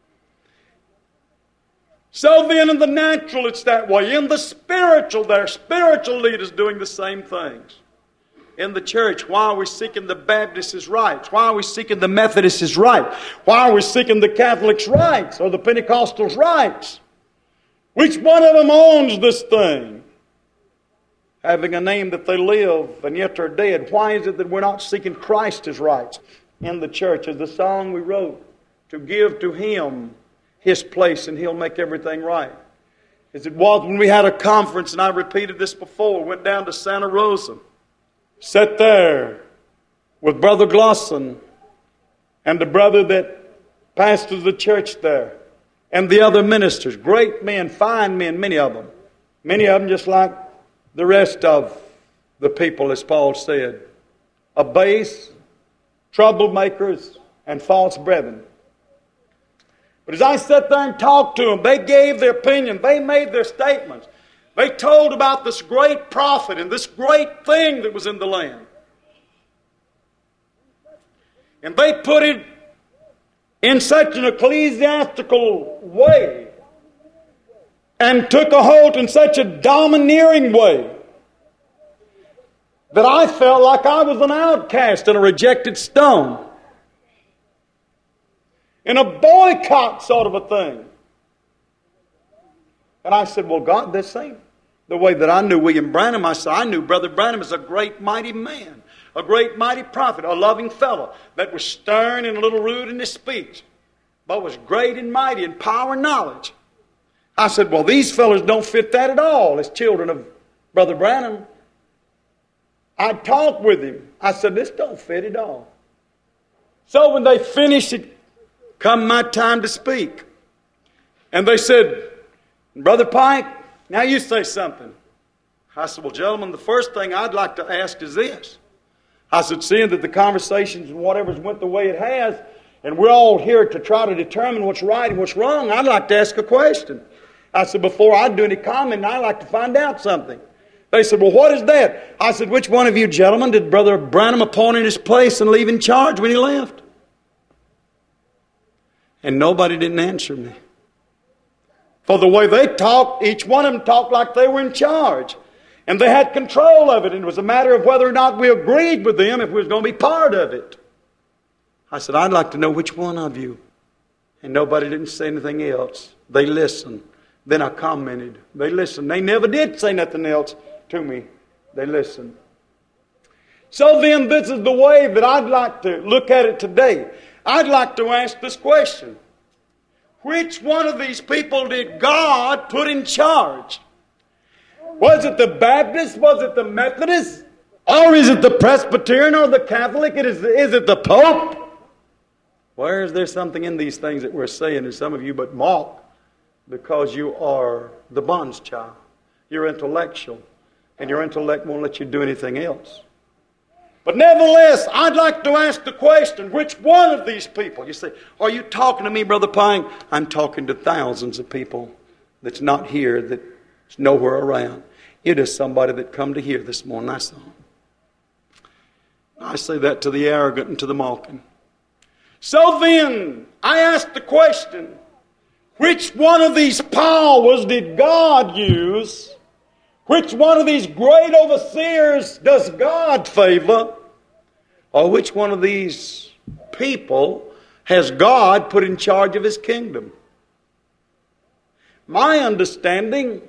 So then in the natural it's that way. In the spiritual, there are spiritual leaders doing the same things. In the church, why are we seeking the Baptists' rights? Why are we seeking the Methodists' rights? Why are we seeking the Catholics' rights or the Pentecostals' rights? Which one of them owns this thing? Having a name that they live and yet are dead. Why is it that we're not seeking Christ's rights in the church? As the song we wrote, to give to Him His place and He'll make everything right. As it was when we had a conference, and I repeated this before, went down to Santa Rosa. Sat there with Brother Glosson and the brother that pastors the church there and the other ministers. Great men, fine men, many of them. Many of them just like the rest of the people, as Paul said. Abase, troublemakers, and false brethren. But as I sat there and talked to them, they gave their opinion. They made their statements. They told about this great prophet and this great thing that was in the land. And they put it in such an ecclesiastical way and took a hold in such a domineering way that I felt like I was an outcast and a rejected stone. In a boycott sort of a thing. And I said, well, God, this ain't the way that I knew William Branham. I said, I knew Brother Branham as a great mighty man, a great mighty prophet, a loving fellow that was stern and a little rude in his speech, but was great and mighty in power and knowledge. I said, well, these fellows don't fit that at all as children of Brother Branham. I talked with him. I said, this don't fit at all. So when they finished it, come my time to speak. And they said, Brother Pike, now you say something. I said, well, gentlemen, the first thing I'd like to ask is this. I said, seeing that the conversations and whatever's went the way it has, and we're all here to try to determine what's right and what's wrong, I'd like to ask a question. I said, before I do any comment, I'd like to find out something. They said, well, what is that? I said, which one of you gentlemen did Brother Branham appoint in his place and leave in charge when he left? And nobody didn't answer me. For the way they talked, each one of them talked like they were in charge. And they had control of it. And it was a matter of whether or not we agreed with them if we was going to be part of it. I said, I'd like to know which one of you. And nobody didn't say anything else. They listened. Then I commented. They listened. They never did say nothing else to me. They listened. So then this is the way that I'd like to look at it today. I'd like to ask this question. Which one of these people did God put in charge? Was it the Baptist? Was it the Methodist? Or is it the Presbyterian or the Catholic? It is, is it the Pope? Where is there something in these things that we're saying to some of you but mock because you are the bonds child? You're intellectual. And your intellect won't let you do anything else. But nevertheless, I'd like to ask the question, which one of these people? You say, are you talking to me, Brother Pine? I'm talking to thousands of people that's not here, that's nowhere around. It is somebody that come to hear this morning. I saw him. I say that to the arrogant and to the mocking. So then, I ask the question, which one of these powers did God use? Which one of these great overseers does God favor? Or which one of these people has God put in charge of His kingdom? My understanding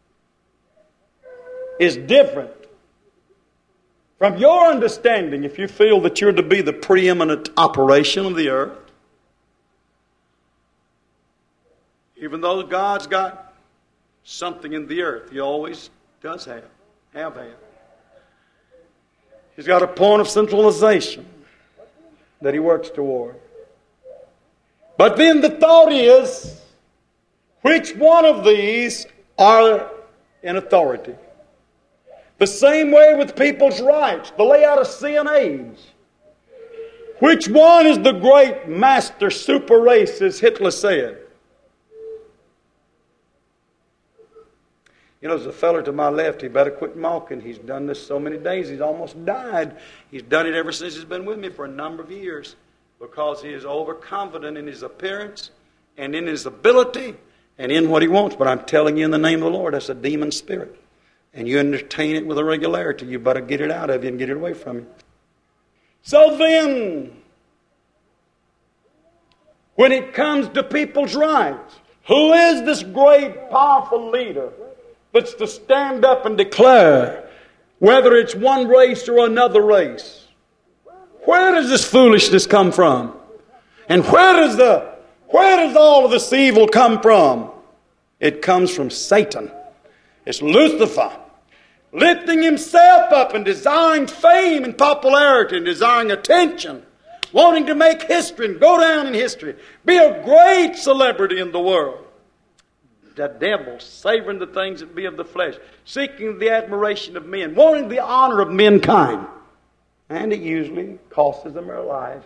is different from your understanding if you feel that you're to be the preeminent operation of the earth. Even though God's got something in the earth, He always does have, have had. He's got a point of centralization that He works toward. But then the thought is, which one of these are in authority? The same way with people's rights, the Laodicean and age. Which one is the great master super race, as Hitler said? You know, there's a feller to my left, he better quit mocking. He's done this so many days, he's almost died. He's done it ever since he's been with me for a number of years because he is overconfident in his appearance and in his ability and in what he wants. But I'm telling you in the name of the Lord, that's a demon spirit. And you entertain it with a regularity. You better get it out of you and get it away from you. So then, when it comes to people's rights, who is this great, powerful leader that's to stand up and declare whether it's one race or another race? Where does this foolishness come from? And where does the where does all of this evil come from? It comes from Satan. It's Lucifer lifting himself up and desiring fame and popularity and desiring attention, wanting to make history and go down in history, be a great celebrity in the world. The devil, savoring the things that be of the flesh, seeking the admiration of men, wanting the honor of mankind. And it usually costs them their lives.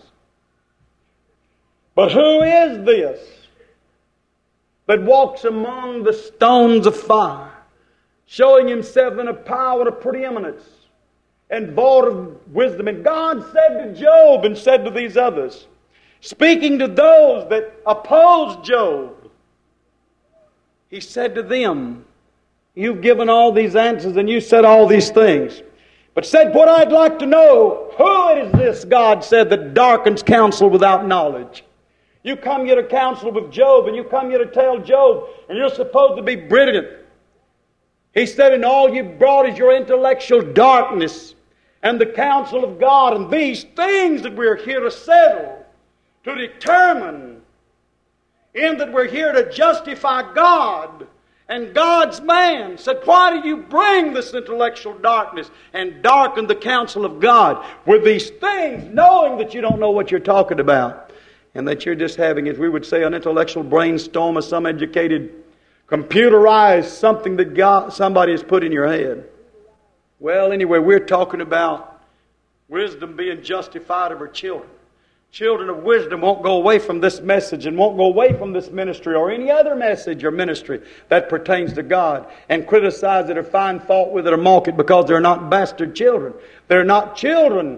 But who is this that walks among the stones of fire, showing himself in a power and a preeminence and void of wisdom? And God said to Job and said to these others, speaking to those that opposed Job, He said to them, you've given all these answers and you said all these things. But said, what I'd like to know, who is this, God said, that darkens counsel without knowledge? You come here to counsel with Job, and you come here to tell Job, and you're supposed to be brilliant. He said, and all you brought is your intellectual darkness and the counsel of God, and these things that we're here to settle, to determine, in that we're here to justify God and God's man. Said, why do you bring this intellectual darkness and darken the counsel of God with these things, knowing that you don't know what you're talking about, and that you're just having, as we would say, an intellectual brainstorm of some educated, computerized something that God, somebody has put in your head? Well, anyway, we're talking about wisdom being justified of her children. Children of wisdom won't go away from this message and won't go away from this ministry or any other message or ministry that pertains to God and criticize it or find fault with it or mock it because they're not bastard children. They're not children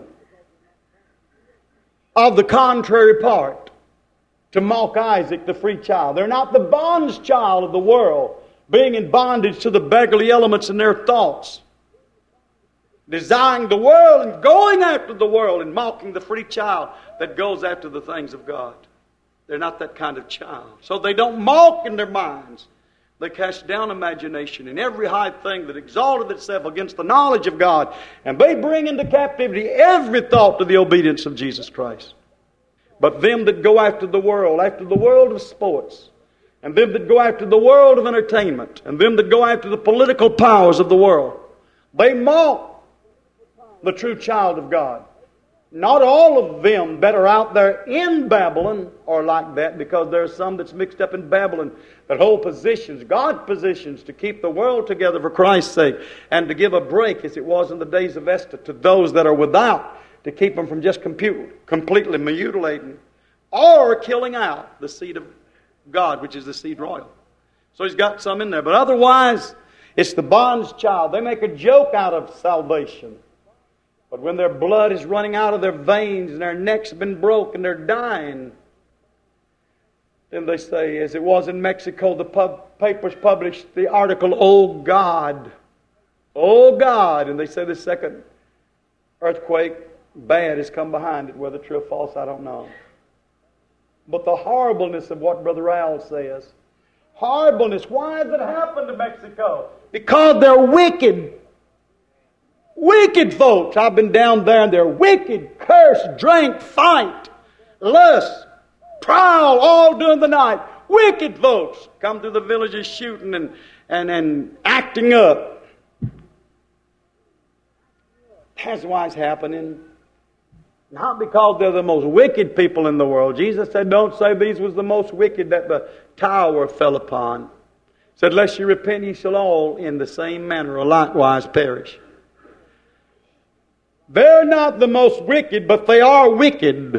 of the contrary part to mock Isaac, the free child. They're not the bonds child of the world, being in bondage to the beggarly elements in their thoughts, desiring the world and going after the world and mocking the free child that goes after the things of God. They're not that kind of child. So they don't mock in their minds. They cast down imagination and every high thing that exalted itself against the knowledge of God, and they bring into captivity every thought to the obedience of Jesus Christ. But them that go after the world, after the world of sports, and them that go after the world of entertainment, and them that go after the political powers of the world, they mock the true child of God. Not all of them that are out there in Babylon are like that, because there are some that's mixed up in Babylon that hold positions, God positions, to keep the world together for Christ's sake and to give a break, as it was in the days of Esther, to those that are without, to keep them from just compute, completely mutilating or killing out the seed of God, which is the seed royal. So he's got some in there. But otherwise, it's the bond's child. They make a joke out of salvation. But when their blood is running out of their veins and their necks have been broke and they're dying, then they say, as it was in Mexico, the pub- papers published the article, "Oh God, oh God," and they say the second earthquake, bad, has come behind it. Whether true or false, I don't know. But the horribleness of what Brother Al says, horribleness. Why has it happened to Mexico? Because they're wicked. Wicked folks. I've been down there and they're wicked, curse, drink, fight, lust, prowl all during the night. Wicked folks come through the villages shooting and, and, and acting up. That's why it's happening. Not because they're the most wicked people in the world. Jesus said, don't say these was the most wicked that the tower fell upon. He said, lest you repent, ye shall all in the same manner or likewise perish. They're not the most wicked, but they are wicked.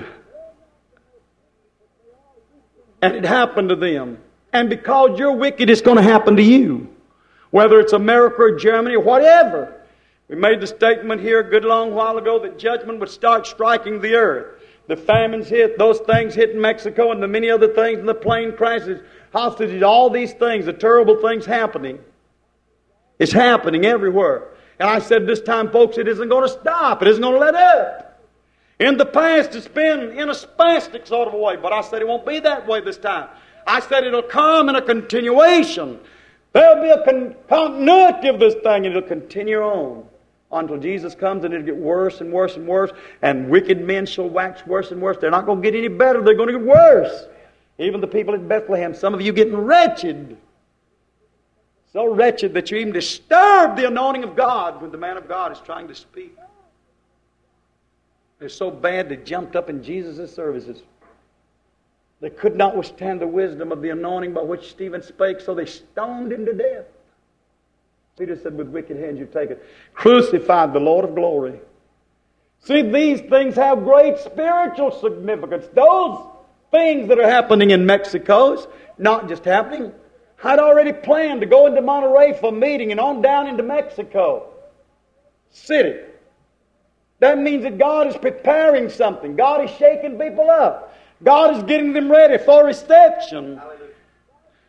And it happened to them. And because you're wicked, it's going to happen to you. Whether it's America or Germany or whatever. We made the statement here a good long while ago that judgment would start striking the earth. The famines hit, those things hit in Mexico, and the many other things, and the plane crashes, hostages, all these things, the terrible things happening. It's happening everywhere. And I said this time, folks, it isn't going to stop. It isn't going to let up. In the past, it's been in a spastic sort of a way, but I said it won't be that way this time. I said it'll come in a continuation. There'll be a con- continuity of this thing, and it'll continue on until Jesus comes, and it'll get worse and worse and worse, and wicked men shall wax worse and worse. They're not going to get any better. They're going to get worse. Even the people at Bethlehem, some of you getting wretched. So wretched that you even disturb the anointing of God when the man of God is trying to speak. They're so bad they jumped up in Jesus' services. They could not withstand the wisdom of the anointing by which Stephen spake, so they stoned him to death. Peter said, with wicked hands you take it. Crucified the Lord of glory. See, these things have great spiritual significance. Those things that are happening in Mexico is not just happening. I'd already planned to go into Monterey for a meeting and on down into Mexico City. That means that God is preparing something. God is shaking people up. God is getting them ready for reception.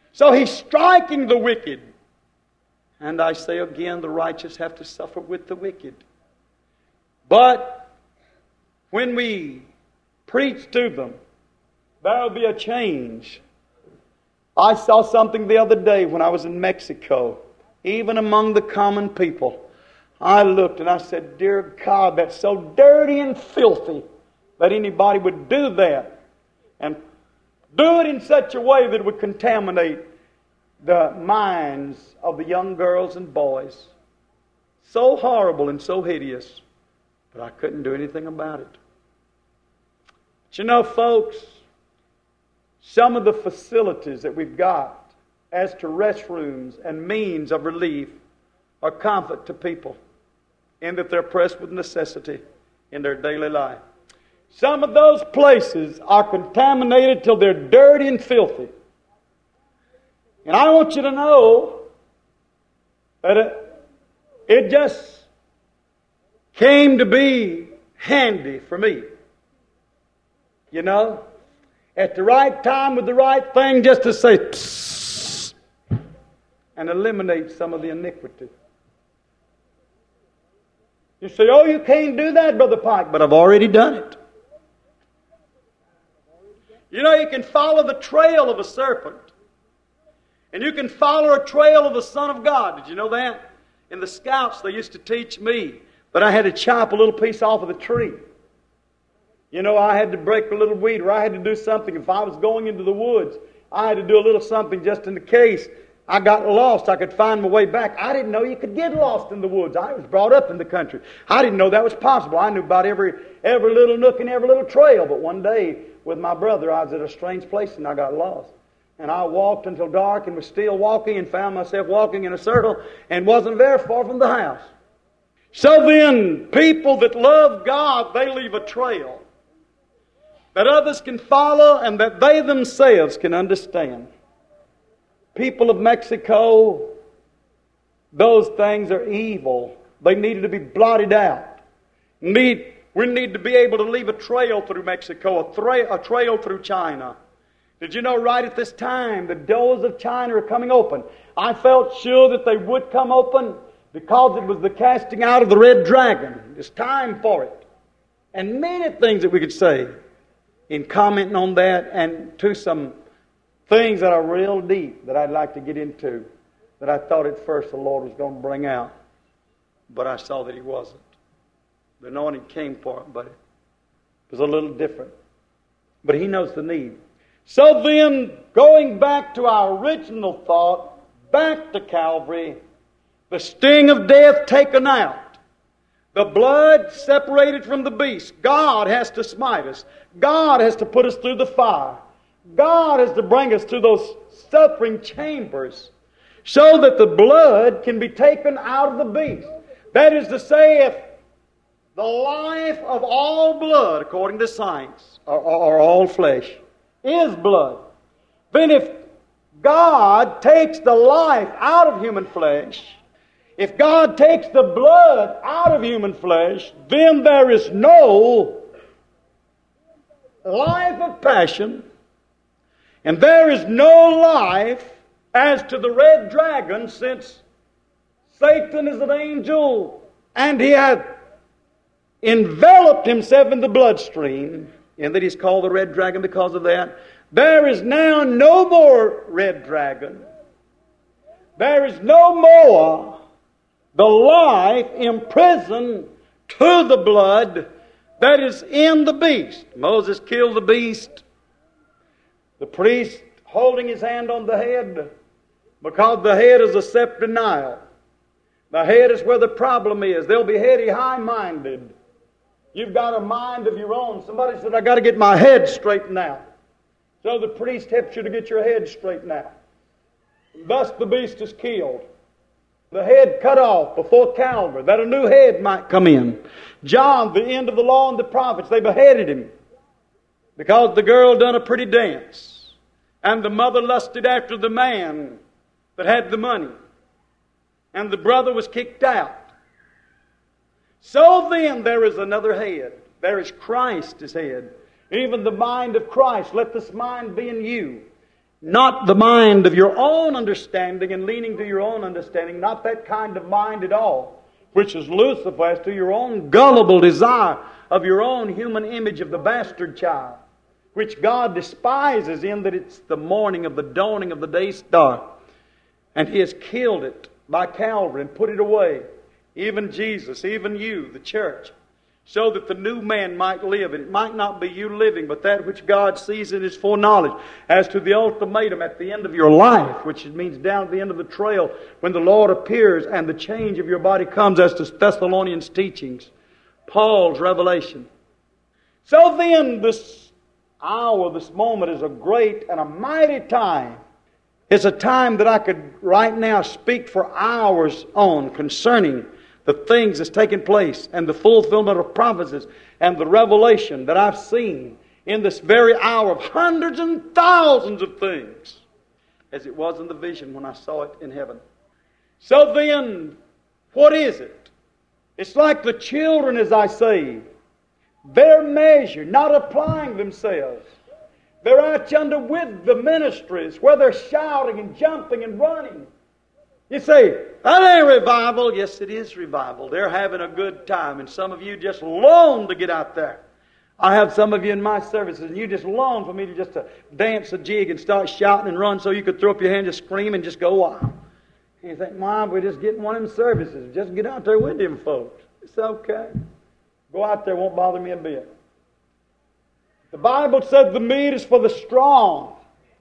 So He's striking the wicked. And I say again, the righteous have to suffer with the wicked. But when we preach to them, there will be a change. I saw something the other day when I was in Mexico, even among the common people. I looked and I said, dear God, that's so dirty and filthy that anybody would do that. And do it in such a way that it would contaminate the minds of the young girls and boys. So horrible and so hideous. But I couldn't do anything about it. But you know, folks, some of the facilities that we've got as to restrooms and means of relief are comfort to people in that they're pressed with necessity in their daily life. Some of those places are contaminated till they're dirty and filthy. And I want you to know that it, it just came to be handy for me. You know, at the right time with the right thing, just to say, psst, and eliminate some of the iniquity. You say, oh, you can't do that, Brother Pike, but I've already done it. You know, you can follow the trail of a serpent. And you can follow a trail of the Son of God. Did you know that? In the Scouts, they used to teach me that I had to chop a little piece off of the tree. You know, I had to break a little weed, or I had to do something. If I was going into the woods, I had to do a little something just in the case I got lost, I could find my way back. I didn't know you could get lost in the woods. I was brought up in the country. I didn't know that was possible. I knew about every every little nook and every little trail. But one day, with my brother, I was at a strange place and I got lost. And I walked until dark and was still walking and found myself walking in a circle and wasn't very far from the house. So then, people that love God, they leave a trail that others can follow and that they themselves can understand. People of Mexico, those things are evil. They needed to be blotted out. Need, we need to be able to leave a trail through Mexico, a, tra- a trail through China. Did you know right at this time the doors of China are coming open? I felt sure that they would come open because it was the casting out of the red dragon. It's time for it. And many things that we could say in commenting on that, and to some things that are real deep that I'd like to get into, that I thought at first the Lord was going to bring out. But I saw that He wasn't. The anointing came for it, but it was a little different. But He knows the need. So then, going back to our original thought, back to Calvary, the sting of death taken out, the blood separated from the beast. God has to smite us. God has to put us through the fire. God has to bring us through those suffering chambers so that the blood can be taken out of the beast. That is to say, if the life of all blood, according to science, or, or all flesh, is blood, then if God takes the life out of human flesh, if God takes the blood out of human flesh, then there is no life of passion, and there is no life as to the red dragon, since Satan is an angel and he hath enveloped himself in the bloodstream, and that he's called the red dragon because of that. There is now no more red dragon. There is no more the life imprisoned to the blood that is in the beast. Moses killed the beast. The priest holding his hand on the head, because the head is a self-denial. The head is where the problem is. They'll be heady, high-minded. You've got a mind of your own. Somebody said, I got to get my head straightened out. So the priest helps you to get your head straightened out. Thus the beast is killed. The head cut off before Calvary, that a new head might come in. John, the end of the law and the prophets, they beheaded him because the girl done a pretty dance. And the mother lusted after the man that had the money. And the brother was kicked out. So then there is another head. There is Christ as head. Even the mind of Christ. Let this mind be in you. Not the mind of your own understanding and leaning to your own understanding, not that kind of mind at all, which is Lucifer, as to your own gullible desire of your own human image of the bastard child, which God despises in that it's the morning of the dawning of the day star. And He has killed it by Calvary and put it away. Even Jesus, even you, the church, so that the new man might live. And it might not be you living, but that which God sees in His foreknowledge as to the ultimatum at the end of your life, which means down at the end of the trail when the Lord appears and the change of your body comes, as to Thessalonians' teachings, Paul's revelation. So then, this hour, this moment is a great and a mighty time. It's a time that I could right now speak for hours on concerning the things that's taking place and the fulfillment of prophecies and the revelation that I've seen in this very hour of hundreds and thousands of things, as it was in the vision when I saw it in heaven. So then, what is it? It's like the children, as I say, their measure, not applying themselves. They're out yonder with the ministries where they're shouting and jumping and running. You say, that ain't revival. Yes, it is revival. They're having a good time, and some of you just long to get out there. I have some of you in my services, and you just long for me to just to dance a jig and start shouting and run so you could throw up your hand, just scream and just go wild. And you think, Mom, we're just getting one of them services. Just get out there with them folks. It's okay. Go out there, won't bother me a bit. The Bible said the meat is for the strong.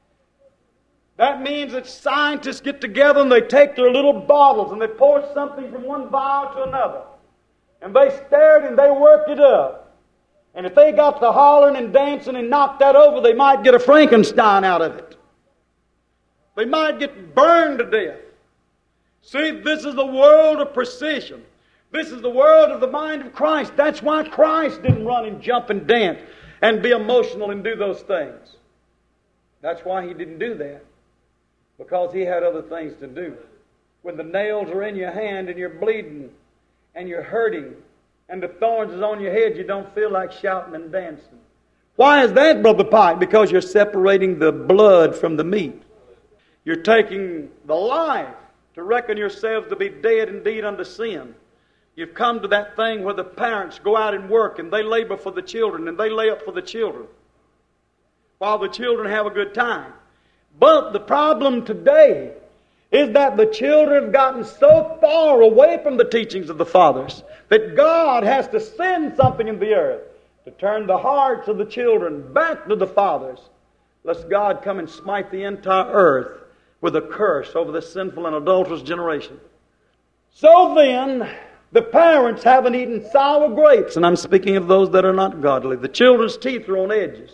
That means that scientists get together and they take their little bottles and they pour something from one vial to another. And they stir it and they work it up. And if they got to hollering and dancing and knock that over, they might get a Frankenstein out of it. They might get burned to death. See, this is the world of precision. This is the world of the mind of Christ. That's why Christ didn't run and jump and dance and be emotional and do those things. That's why He didn't do that. Because He had other things to do. When the nails are in your hand and you're bleeding and you're hurting and the thorns is on your head, you don't feel like shouting and dancing. Why is that, Brother Pike? Because you're separating the blood from the meat. You're taking the life to reckon yourselves to be dead indeed unto sin. You've come to that thing where the parents go out and work and they labor for the children and they lay up for the children while the children have a good time. But the problem today is that the children have gotten so far away from the teachings of the fathers that God has to send something in the earth to turn the hearts of the children back to the fathers, lest God come and smite the entire earth with a curse over this sinful and adulterous generation. So then, the parents haven't eaten sour grapes, and I'm speaking of those that are not godly. The children's teeth are on edges.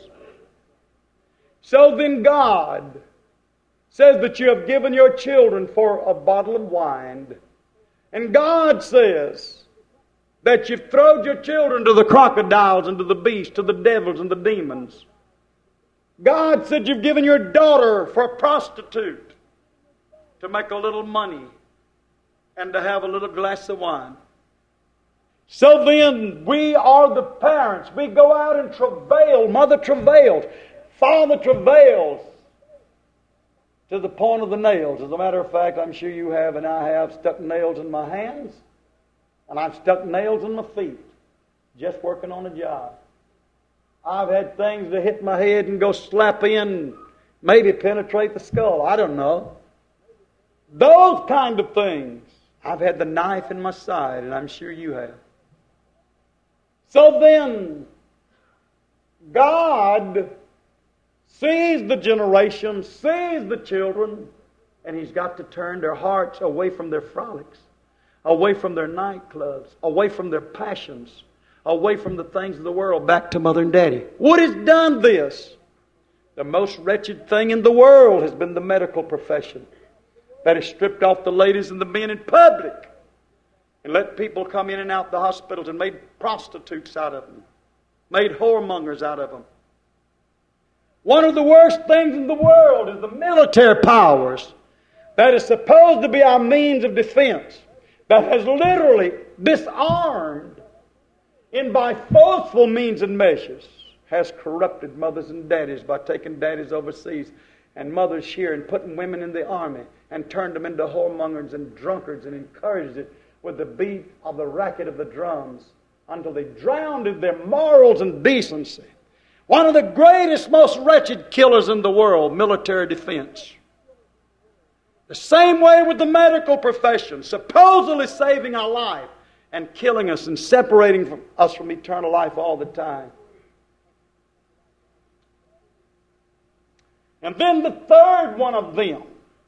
So then God says that you have given your children for a bottle of wine. And God says that you've thrown your children to the crocodiles and to the beasts, to the devils and the demons. God said you've given your daughter for a prostitute to make a little money and to have a little glass of wine. So then, we are the parents. We go out and travail. Mother travails. Father travails to the point of the nails. As a matter of fact, I'm sure you have and I have stuck nails in my hands, and I've stuck nails in my feet, just working on a job. I've had things that hit my head and go slap in, maybe penetrate the skull. I don't know. Those kind of things. I've had the knife in my side, and I'm sure you have. So then, God sees the generation, sees the children, and He's got to turn their hearts away from their frolics, away from their nightclubs, away from their passions, away from the things of the world, back to Mother and Daddy. What has done this? The most wretched thing in the world has been the medical profession, that has stripped off the ladies and the men in public and let people come in and out the hospitals and made prostitutes out of them, made whoremongers out of them. One of the worst things in the world is the military powers that is supposed to be our means of defense, that has literally disarmed and by forceful means and measures has corrupted mothers and daddies by taking daddies overseas and mothers here and putting women in the army and turned them into whoremongers and drunkards and encouraged it with the beat of the racket of the drums until they drowned in their morals and decency. One of the greatest, most wretched killers in the world, military defense. The same way with the medical profession, supposedly saving our life and killing us and separating from us from eternal life all the time. And then the third one of them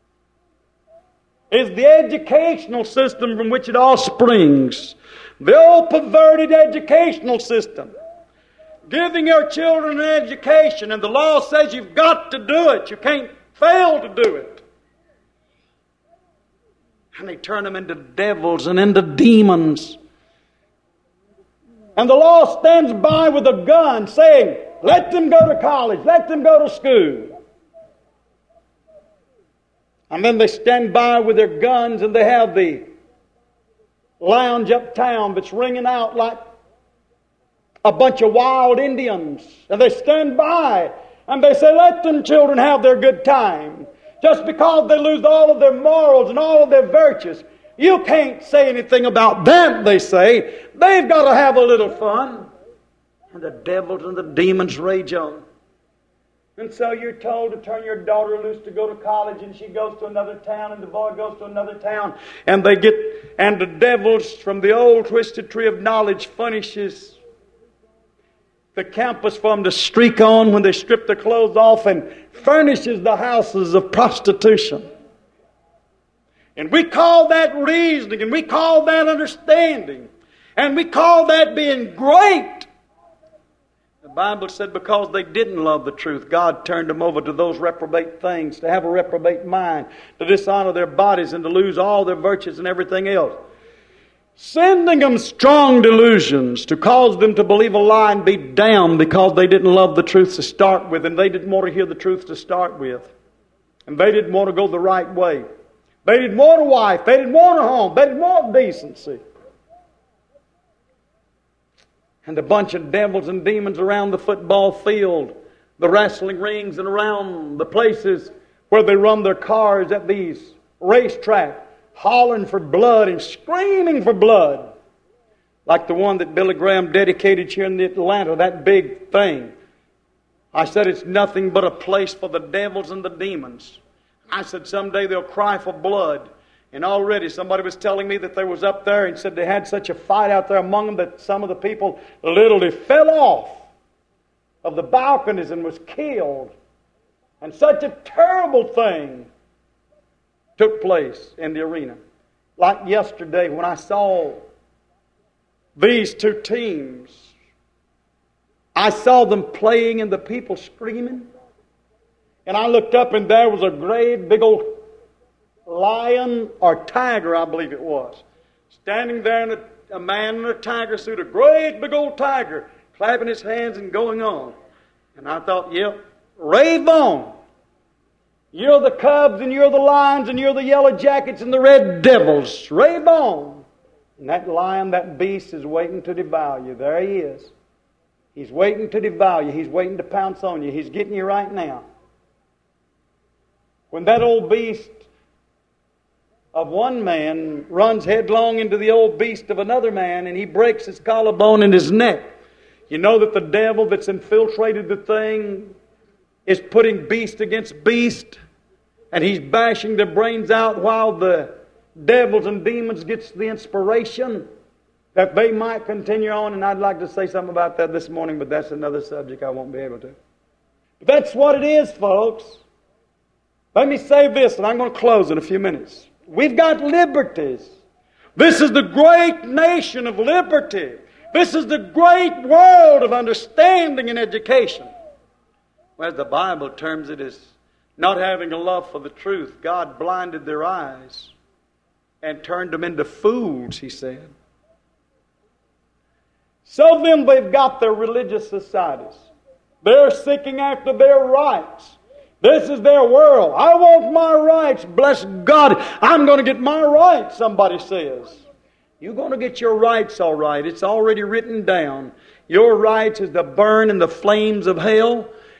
is the educational system from which it all springs. The old perverted educational system. Giving your children an education, and the law says you've got to do it. You can't fail to do it. And they turn them into devils and into demons. And the law stands by with a gun saying, let them go to college, let them go to school. And then they stand by with their guns and they have the lounge uptown that's ringing out like a bunch of wild Indians. And they stand by and they say, let them children have their good time. Just because they lose all of their morals and all of their virtues, you can't say anything about them, they say. They've got to have a little fun. And the devils and the demons rage on. And so you're told to turn your daughter loose to go to college, and she goes to another town, and the boy goes to another town. And they get, and the devils from the old twisted tree of knowledge furnishes the campus for them to streak on when they strip their clothes off, and furnishes the houses of prostitution. And we call that reasoning, and we call that understanding, and we call that being great. The Bible said because they didn't love the truth, God turned them over to those reprobate things, to have a reprobate mind, to dishonor their bodies and to lose all their virtues and everything else. Sending them strong delusions to cause them to believe a lie and be damned because they didn't love the truth to start with, and they didn't want to hear the truth to start with. And they didn't want to go the right way. They didn't want a wife. They didn't want a home. They didn't want decency. And a bunch of devils and demons around the football field, the wrestling rings, and around the places where they run their cars at these racetracks, hollering for blood and screaming for blood. Like the one that Billy Graham dedicated here in Atlanta, that big thing. I said it's nothing but a place for the devils and the demons. I said someday they'll cry for blood. And already somebody was telling me that they was up there and said they had such a fight out there among them that some of the people literally fell off of the balconies and was killed. And such a terrible thing took place in the arena. Like yesterday when I saw these two teams, I saw them playing and the people screaming. And I looked up and there was a great big old lion or tiger, I believe it was, standing there in a, a man in a tiger suit, a great big old tiger, clapping his hands and going on. And I thought, yep, rave on. You're the Cubs and you're the Lions and you're the Yellow Jackets and the Red Devils. Rave on. And that lion, that beast is waiting to devour you. There he is. He's waiting to devour you. He's waiting to pounce on you. He's getting you right now. When that old beast of one man runs headlong into the old beast of another man and he breaks his collarbone and his neck, you know that the devil that's infiltrated the thing is putting beast against beast, and he's bashing their brains out while the devils and demons gets the inspiration that they might continue on. And I'd like to say something about that this morning, but that's another subject I won't be able to. But that's what it is, folks. Let me say this, and I'm going to close in a few minutes. We've got liberties. This is the great nation of liberty. This is the great world of understanding and education. Whereas the Bible terms it as not having a love for the truth. God blinded their eyes and turned them into fools, he said. So then they've got their religious societies. They're seeking after their rights. This is their world. I want my rights. Bless God, I'm going to get my rights, somebody says. You're going to get your rights all right. It's already written down. Your rights is to burn in the flames of hell.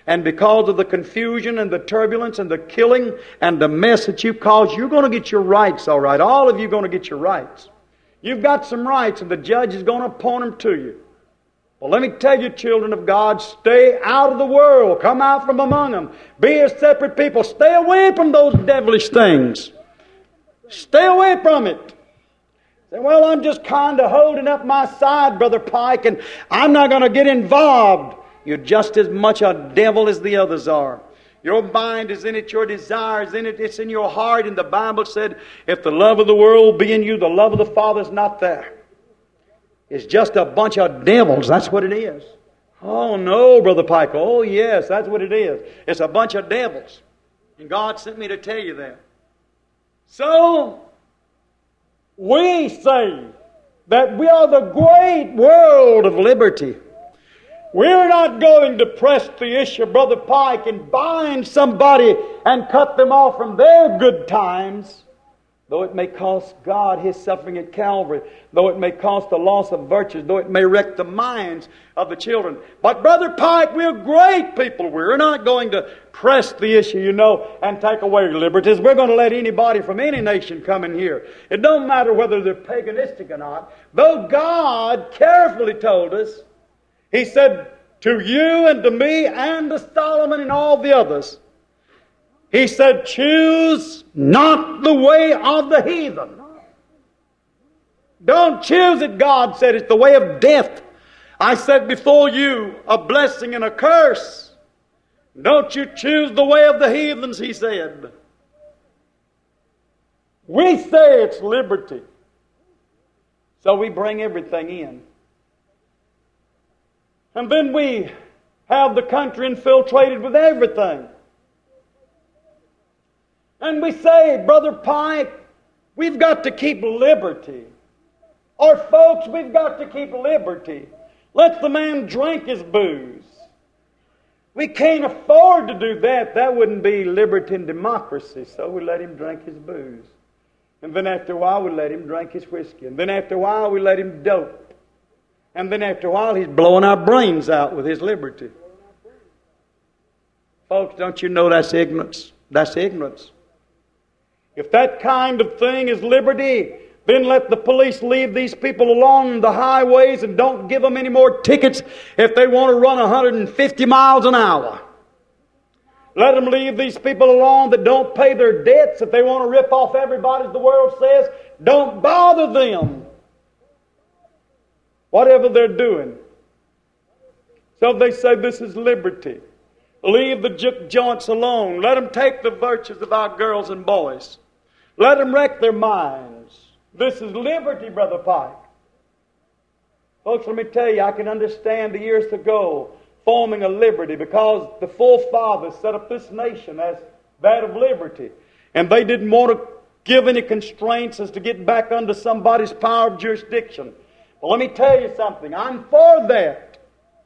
And because of the confusion and the turbulence and the killing and the mess that you've caused, you're going to get your rights, all right. All of you are going to get your rights. You've got some rights, and the judge is going to appoint them to you. Well, let me tell you, children of God, stay out of the world. Come out from among them. Be a separate people. Stay away from those devilish things. Stay away from it. Say, well, I'm just kind of holding up my side, Brother Pike, and I'm not going to get involved. You're just as much a devil as the others are. Your mind is in it, your desire is in it, it's in your heart. And the Bible said, if the love of the world be in you, the love of the Father is not there. It's just a bunch of devils, that's what it is. Oh no, Brother Pike, oh yes, that's what it is. It's a bunch of devils. And God sent me to tell you that. So, we say that we are the great world of liberty. We're not going to press the issue, Brother Pike, and bind somebody and cut them off from their good times, though it may cost God His suffering at Calvary, though it may cost the loss of virtues, though it may wreck the minds of the children. But Brother Pike, we're great people. We're not going to press the issue, you know, and take away liberties. We're going to let anybody from any nation come in here. It don't matter whether they're paganistic or not. Though God carefully told us, He said to you and to me and to Solomon and all the others, He said, choose not the way of the heathen. Don't choose it, God said. It's the way of death. I set before you a blessing and a curse. Don't you choose the way of the heathens, He said. We say it's liberty. So we bring everything in. And then we have the country infiltrated with everything. And we say, Brother Pike, we've got to keep liberty. Or folks, we've got to keep liberty. Let the man drink his booze. We can't afford to do that. That wouldn't be liberty and democracy. So we let him drink his booze. And then after a while we let him drink his whiskey. And then after a while we let him dope. And then after a while he's blowing our brains out with his liberty. Folks, don't you know that's ignorance? That's ignorance. If that kind of thing is liberty, then let the police leave these people along the highways and don't give them any more tickets if they want to run one hundred fifty miles an hour. Let them leave these people alone that don't pay their debts. If they want to rip off everybody, as the world says, don't bother them. Whatever they're doing. So they say this is liberty. Leave the juke joints alone. Let them take the virtues of our girls and boys. Let them wreck their minds. This is liberty, Brother Pike. Folks, let me tell you, I can understand the years ago forming a liberty because the forefathers set up this nation as that of liberty. And they didn't want to give any constraints as to get back under somebody's power of jurisdiction. Well, let me tell you something. I'm for that.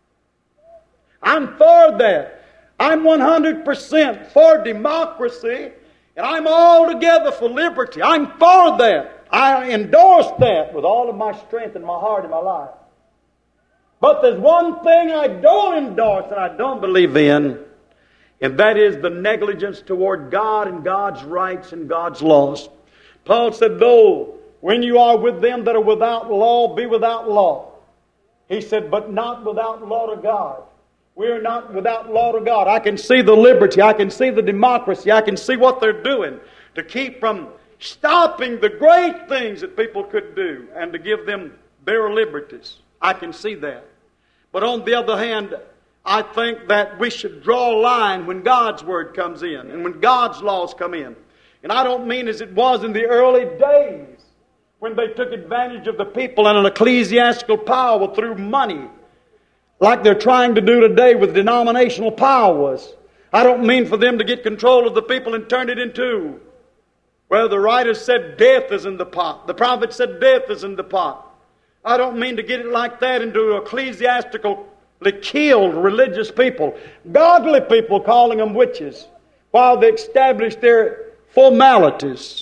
I'm for that. I'm one hundred percent for democracy, and I'm altogether for liberty. I'm for that. I endorse that with all of my strength and my heart and my life. But there's one thing I don't endorse and I don't believe in, and that is the negligence toward God and God's rights and God's laws. Paul said, though, when you are with them that are without law, be without law. He said, but not without law to God. We are not without law to God. I can see the liberty. I can see the democracy. I can see what they're doing to keep from stopping the great things that people could do and to give them their liberties. I can see that. But on the other hand, I think that we should draw a line when God's Word comes in and when God's laws come in. And I don't mean as it was in the early days when they took advantage of the people and an ecclesiastical power through money, like they're trying to do today with denominational powers. I don't mean for them to get control of the people and turn it into, well, the writer said death is in the pot. The prophet said death is in the pot. I don't mean to get it like that into ecclesiastically killed religious people, godly people calling them witches, while they establish their formalities.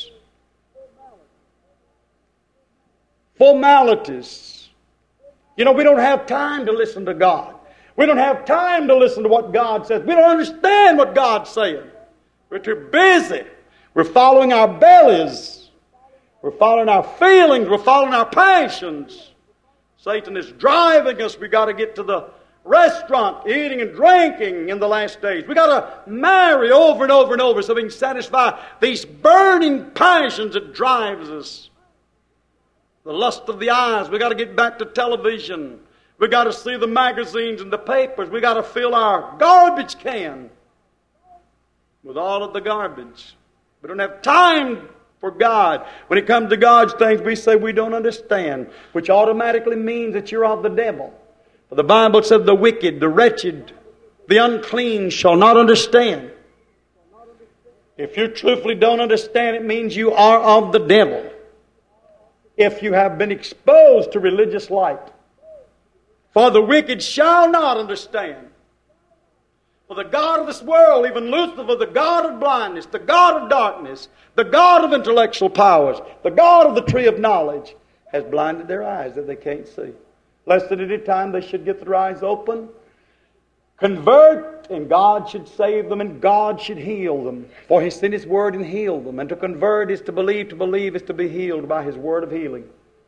Formalities. You know, we don't have time to listen to God. We don't have time to listen to what God says. We don't understand what God's saying. We're too busy. We're following our bellies. We're following our feelings. We're following our passions. Satan is driving us. We've got to get to the restaurant, eating and drinking in the last days. We've got to marry over and over and over so we can satisfy these burning passions that drives us. The lust of the eyes. We've got to get back to television. We've got to see the magazines and the papers. We've got to fill our garbage can with all of the garbage. We don't have time for God. When it comes to God's things, we say we don't understand, which automatically means that you're of the devil. For the Bible said the wicked, the wretched, the unclean shall not understand. If you truthfully don't understand, it means you are of the devil. If you have been exposed to religious light. For the wicked shall not understand. For the God of this world, even Lucifer, the God of blindness, the God of darkness, the God of intellectual powers, the God of the tree of knowledge, has blinded their eyes that they can't see. Lest at any time they should get their eyes open, convert, and God should save them, and God should heal them. For He sent His word and healed them. And to convert is to believe, to believe is to be healed by His word of healing.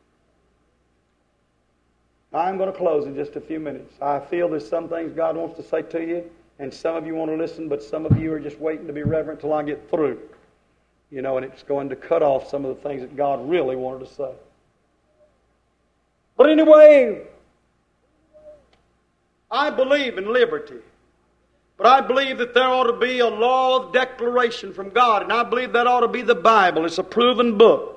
I'm going to close in just a few minutes. I feel there's some things God wants to say to you, and some of you want to listen, but some of you are just waiting to be reverent till I get through. You know, and it's going to cut off some of the things that God really wanted to say. But anyway, I believe in liberty. But I believe that there ought to be a law of declaration from God, and I believe that ought to be the Bible. It's a proven book.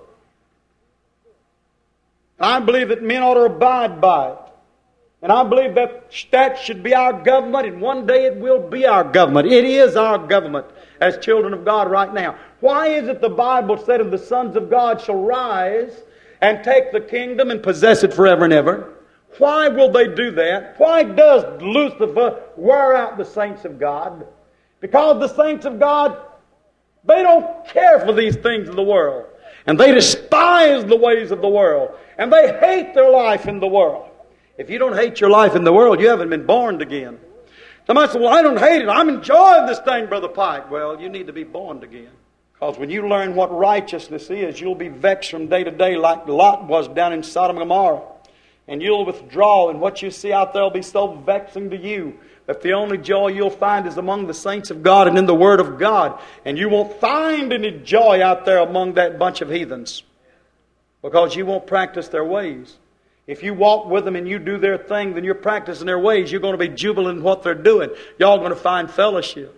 And I believe that men ought to abide by it. And I believe that that should be our government, and one day it will be our government. It is our government as children of God right now. Why is it the Bible said, "And the sons of God shall rise and take the kingdom and possess it forever and ever"? Why will they do that? Why does Lucifer wear out the saints of God? Because the saints of God, they don't care for these things of the world. And they despise the ways of the world. And they hate their life in the world. If you don't hate your life in the world, you haven't been born again. Somebody said, "Well, I don't hate it. I'm enjoying this thing, Brother Pike." Well, you need to be born again. Because when you learn what righteousness is, you'll be vexed from day to day like Lot was down in Sodom and Gomorrah. And you'll withdraw, and what you see out there will be so vexing to you that the only joy you'll find is among the saints of God and in the Word of God. And you won't find any joy out there among that bunch of heathens, because you won't practice their ways. If you walk with them and you do their thing, then you're practicing their ways. You're going to be jubilant in what they're doing. Y'all going to find fellowship.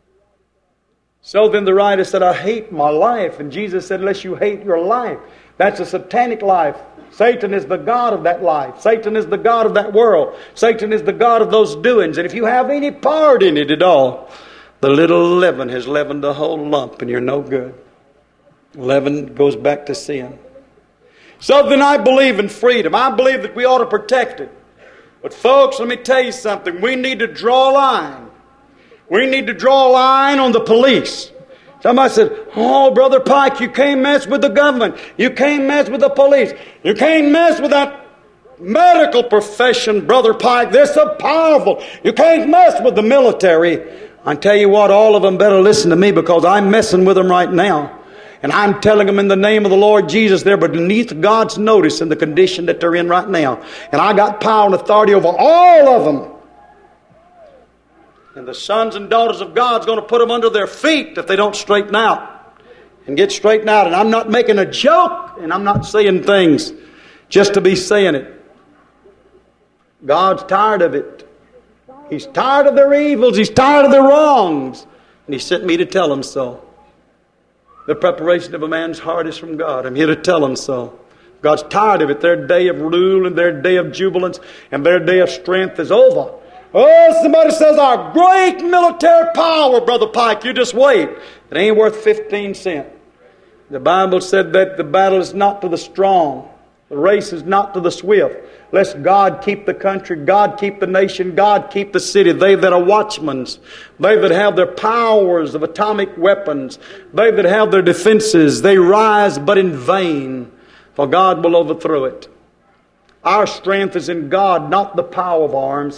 So then the writer said, "I hate my life." And Jesus said, "Unless you hate your life." That's a satanic life. Satan is the god of that life. Satan is the god of that world. Satan is the god of those doings. And if you have any part in it at all, the little leaven has leavened the whole lump, and you're no good. Leaven goes back to sin. So then I believe in freedom. I believe that we ought to protect it. But folks, let me tell you something. We need to draw a line. We need to draw a line on the police. Somebody said, "Oh, Brother Pike, you can't mess with the government. You can't mess with the police. You can't mess with that medical profession, Brother Pike. They're so powerful. You can't mess with the military." I tell you what, all of them better listen to me, because I'm messing with them right now. And I'm telling them in the name of the Lord Jesus, they're beneath God's notice in the condition that they're in right now. And I got power and authority over all of them. And the sons and daughters of God's going to put them under their feet if they don't straighten out and get straightened out. And I'm not making a joke, and I'm not saying things just to be saying it. God's tired of it. He's tired of their evils. He's tired of their wrongs. And He sent me to tell them so. The preparation of a man's heart is from God. I'm here to tell them so. God's tired of it. Their day of rule and their day of jubilance and their day of strength is over. Oh, somebody says, "Our great military power, Brother Pike." You just wait. It ain't worth fifteen cents. The Bible said that the battle is not to the strong. The race is not to the swift. Lest God keep the country, God keep the nation, God keep the city. They that are watchmen, they that have their powers of atomic weapons, they that have their defenses, they rise but in vain, for God will overthrow it. Our strength is in God, not the power of arms.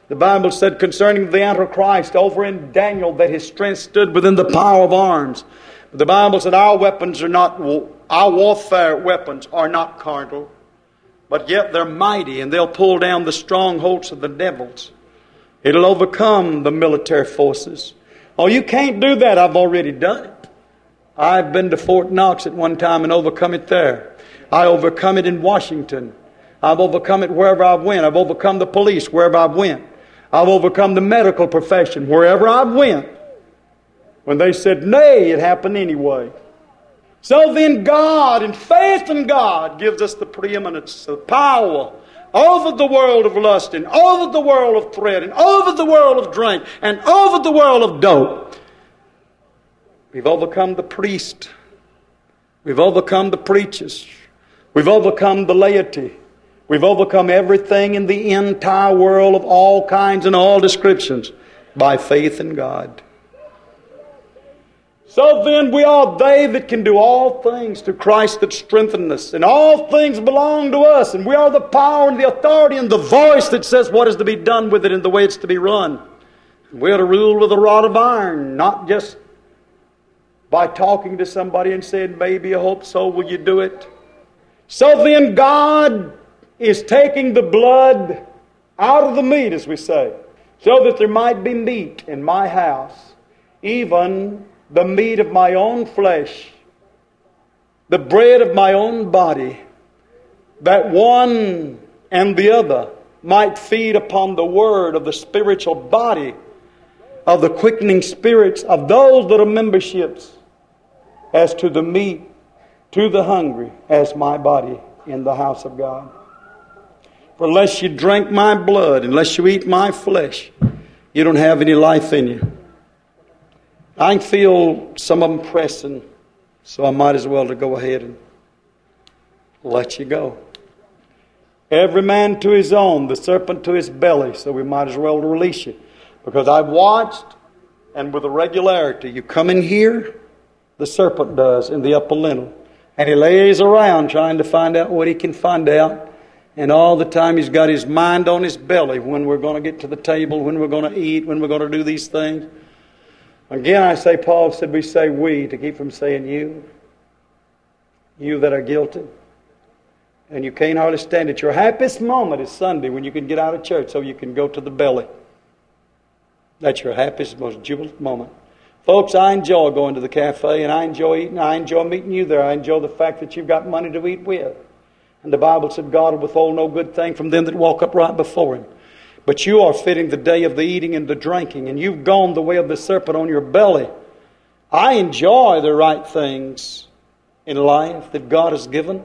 The Bible said concerning the Antichrist over in Daniel that his strength stood within the power of arms. But the Bible said our weapons are not, our warfare weapons are not carnal, but yet they're mighty, and they'll pull down the strongholds of the devils. It'll overcome the military forces. Oh, you can't do that. I've already done it. I've been to Fort Knox at one time and overcome it there. I overcome it in Washington. I've overcome it wherever I've went. I've overcome the police wherever I've went. I've overcome the medical profession wherever I've went. When they said nay, it happened anyway. So then God, and faith in God, gives us the preeminence, the power over the world of lust, and over the world of threat, and over the world of drink, and over the world of dope. We've overcome the priest. We've overcome the preachers. We've overcome the laity. We've overcome everything in the entire world of all kinds and all descriptions by faith in God. So then we are they that can do all things through Christ that strengthen us. And all things belong to us. And we are the power and the authority and the voice that says what is to be done with it and the way it's to be run. We are to rule with a rod of iron, not just by talking to somebody and saying, maybe, I hope so, will you do it? So then God is taking the blood out of the meat, as we say, so that there might be meat in my house, even the meat of my own flesh, the bread of my own body, that one and the other might feed upon the word of the spiritual body, of the quickening spirits of those that are memberships, as to the meat, to the hungry, as my body in the house of God. For unless you drink my blood, unless you eat my flesh, you don't have any life in you. I can feel some of them pressing, so I might as well to go ahead and let you go. Every man to his own, the serpent to his belly, so we might as well to release you. Because I've watched, and with a regularity, you come in here, the serpent does, in the upper lintel, and he lays around trying to find out what he can find out. And all the time he's got his mind on his belly when we're going to get to the table, when we're going to eat, when we're going to do these things. Again, I say, Paul said we say we to keep from saying you. You that are guilty. And you can't hardly stand it. Your happiest moment is Sunday when you can get out of church so you can go to the belly. That's your happiest, most jubilant moment. Folks, I enjoy going to the cafe, and I enjoy eating. I enjoy meeting you there. I enjoy the fact that you've got money to eat with. And the Bible said God will withhold no good thing from them that walk upright before Him. But you are fitting the day of the eating and the drinking, and you've gone the way of the serpent on your belly. I enjoy the right things in life that God has given.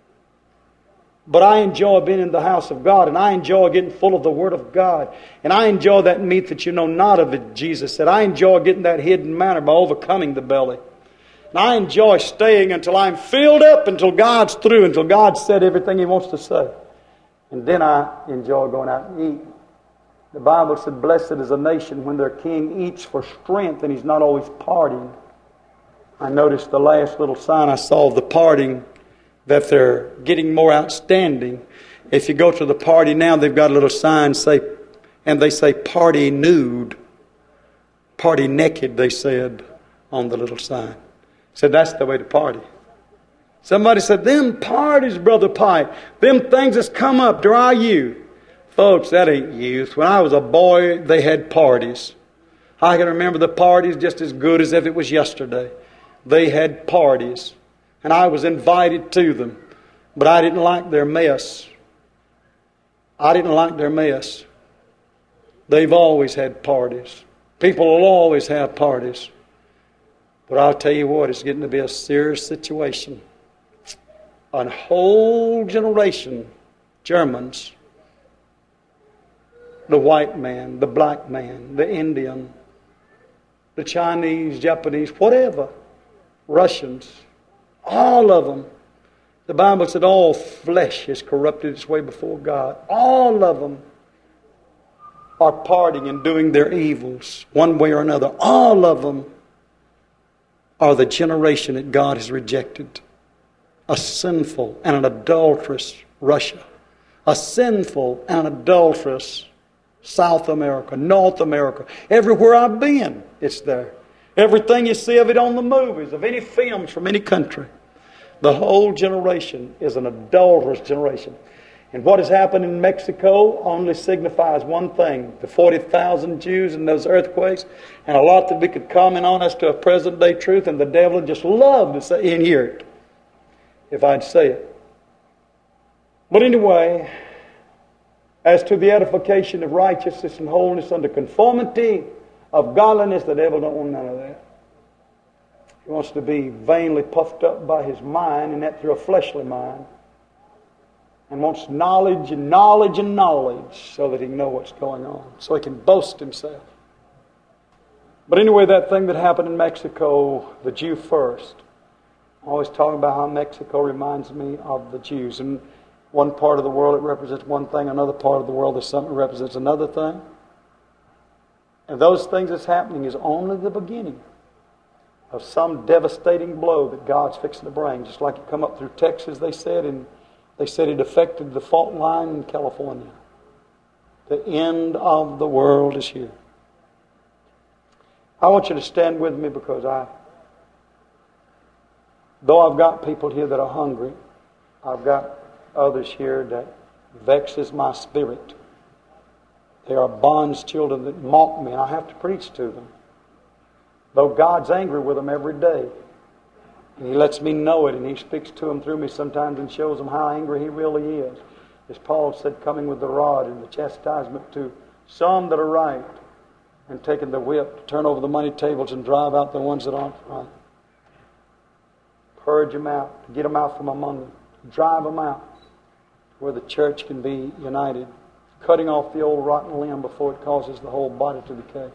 But I enjoy being in the house of God, and I enjoy getting full of the Word of God. And I enjoy that meat that you know not of it, Jesus said. I enjoy getting that hidden manna by overcoming the belly. And I enjoy staying until I'm filled up, until God's through, until God's said everything He wants to say. And then I enjoy going out and eating. The Bible said, blessed is a nation when their king eats for strength and he's not always partying. I noticed the last little sign I saw of the partying, that they're getting more outstanding. If you go to the party now, they've got a little sign say, and they say party nude. Party naked, they said on the little sign. Said that's the way to party. Somebody said, them parties, Brother Pike, them things that's come up to our youth. Folks, that ain't youth. When I was a boy, they had parties. I can remember the parties just as good as if it was yesterday. They had parties. And I was invited to them. But I didn't like their mess. I didn't like their mess. They've always had parties. People will always have parties. But I'll tell you what, it's getting to be a serious situation. A whole generation, Germans, the white man, the black man, the Indian, the Chinese, Japanese, whatever, Russians, all of them. The Bible said all flesh has corrupted its way before God. All of them are partying and doing their evils one way or another. All of them are the generation that God has rejected. A sinful and an adulterous Russia. A sinful and an adulterous South America, North America. Everywhere I've been, it's there. Everything you see of it on the movies, of any films from any country. The whole generation is an adulterous generation. And what has happened in Mexico only signifies one thing. The forty thousand Jews and those earthquakes, and a lot that we could comment on as to a present day truth, and the devil would just love to say and hear it, if I'd say it. But anyway, as to the edification of righteousness and holiness under conformity of godliness, the devil don't want none of that. He wants to be vainly puffed up by his mind, and that through a fleshly mind. And wants knowledge and knowledge and knowledge so that he can know what's going on. So he can boast himself. But anyway, that thing that happened in Mexico, the Jew first. I'm always talking about how Mexico reminds me of the Jews. In one part of the world it represents one thing, another part of the world there's something that represents another thing. And those things that's happening is only the beginning of some devastating blow that God's fixing to bring. Just like it come up through Texas, they said, and they said it affected the fault line in California. The end of the world is here. I want you to stand with me because I, though I've got people here that are hungry, I've got others here that vexes my spirit. There are Bond's children that mock me, and I have to preach to them. Though God's angry with them every day. And He lets me know it, and He speaks to them through me sometimes and shows them how angry He really is. As Paul said, coming with the rod and the chastisement to some that are right, and taking the whip to turn over the money tables and drive out the ones that aren't right. Purge them out, get them out from among them, drive them out where the church can be united, cutting off the old rotten limb before it causes the whole body to decay.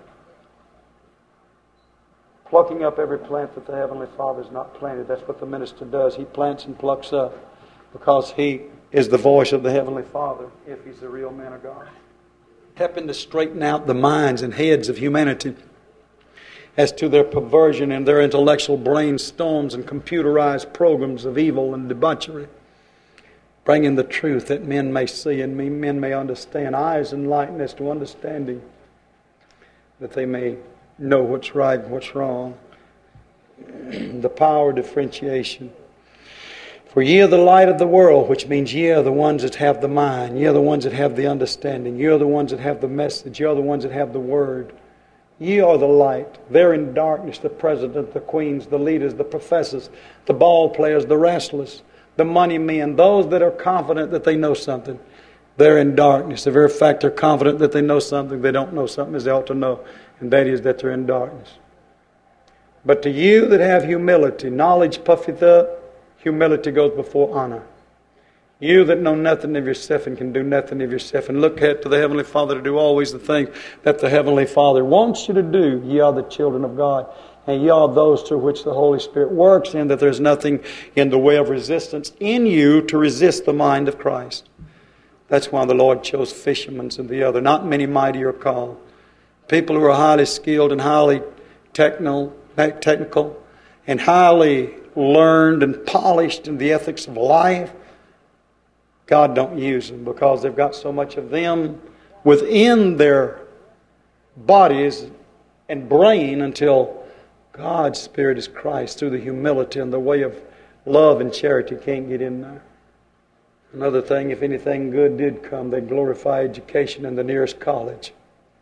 Plucking up every plant that the Heavenly Father has not planted. That's what the minister does. He plants and plucks up because he is the voice of the Heavenly Father if he's the real man of God. Helping to straighten out the minds and heads of humanity as to their perversion and their intellectual brainstorms and computerized programs of evil and debauchery. Bringing the truth that men may see and men may understand. Eyes enlightened as to understanding, that they may know what's right and what's wrong. The power of differentiation. For ye are the light of the world, which means ye are the ones that have the mind. Ye are the ones that have the understanding. Ye are the ones that have the message. Ye are the ones that have the word. Ye are the light. They're in darkness, the president, the queens, the leaders, the professors, the ball players, the wrestlers, the money men, those that are confident that they know something. They're in darkness. The very fact they're confident that they know something, they don't know something as they ought to know. And that is that they're in darkness. But to you that have humility, knowledge puffeth up, humility goes before honor. You that know nothing of yourself and can do nothing of yourself, and look at to the Heavenly Father to do always the things that the Heavenly Father wants you to do. Ye are the children of God, and ye are those through which the Holy Spirit works in, that there's nothing in the way of resistance in you to resist the mind of Christ. That's why the Lord chose fishermen and the other. Not many mighty are called. People who are highly skilled and highly technical, technical and highly learned and polished in the ethics of life, God don't use them because they've got so much of them within their bodies and brain until God's Spirit is Christ through the humility and the way of love and charity can't get in there. Another thing, if anything good did come, they'd glorify education in the nearest college.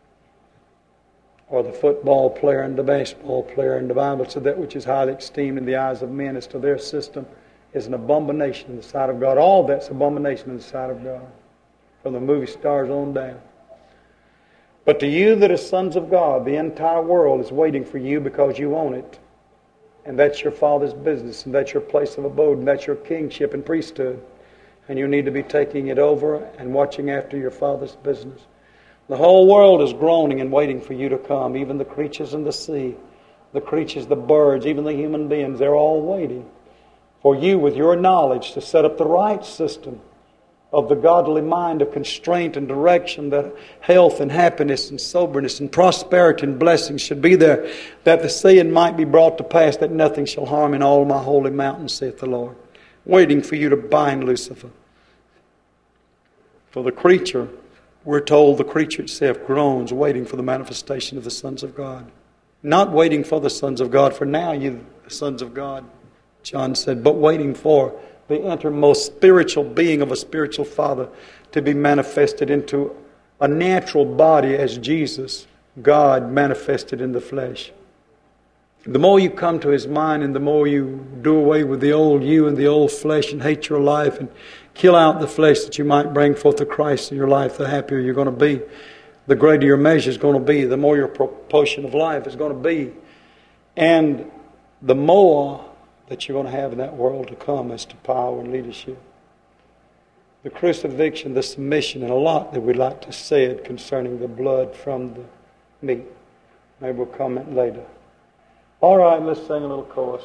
Or the football player and the baseball player. And the Bible said that which is highly esteemed in the eyes of men as to their system is an abomination in the sight of God. All that's abomination in the sight of God. From the movie stars on down. But to you that are sons of God, the entire world is waiting for you because you own it. And that's your Father's business. And that's your place of abode. And that's your kingship and priesthood. And you need to be taking it over and watching after your Father's business. The whole world is groaning and waiting for you to come. Even the creatures in the sea, the creatures, the birds, even the human beings, they're all waiting for you with your knowledge to set up the right system of the godly mind of constraint and direction, that health and happiness and soberness and prosperity and blessings should be there, that the saying might be brought to pass that nothing shall harm in all my holy mountains, saith the Lord. Waiting for you to bind Lucifer. For the creature we're told the creature itself groans, waiting for the manifestation of the sons of God. Not waiting for the sons of God, for now you the sons of God, John said, but waiting for the innermost spiritual being of a spiritual Father to be manifested into a natural body as Jesus, God manifested in the flesh. The more you come to His mind and the more you do away with the old you and the old flesh and hate your life and kill out the flesh that you might bring forth the Christ in your life, the happier you're going to be. The greater your measure is going to be. The more your proportion of life is going to be. And the more that you're going to have in that world to come as to power and leadership. The crucifixion, the submission, and a lot that we'd like to say it concerning the blood from the meat. Maybe we'll comment later. All right, let's sing a little chorus.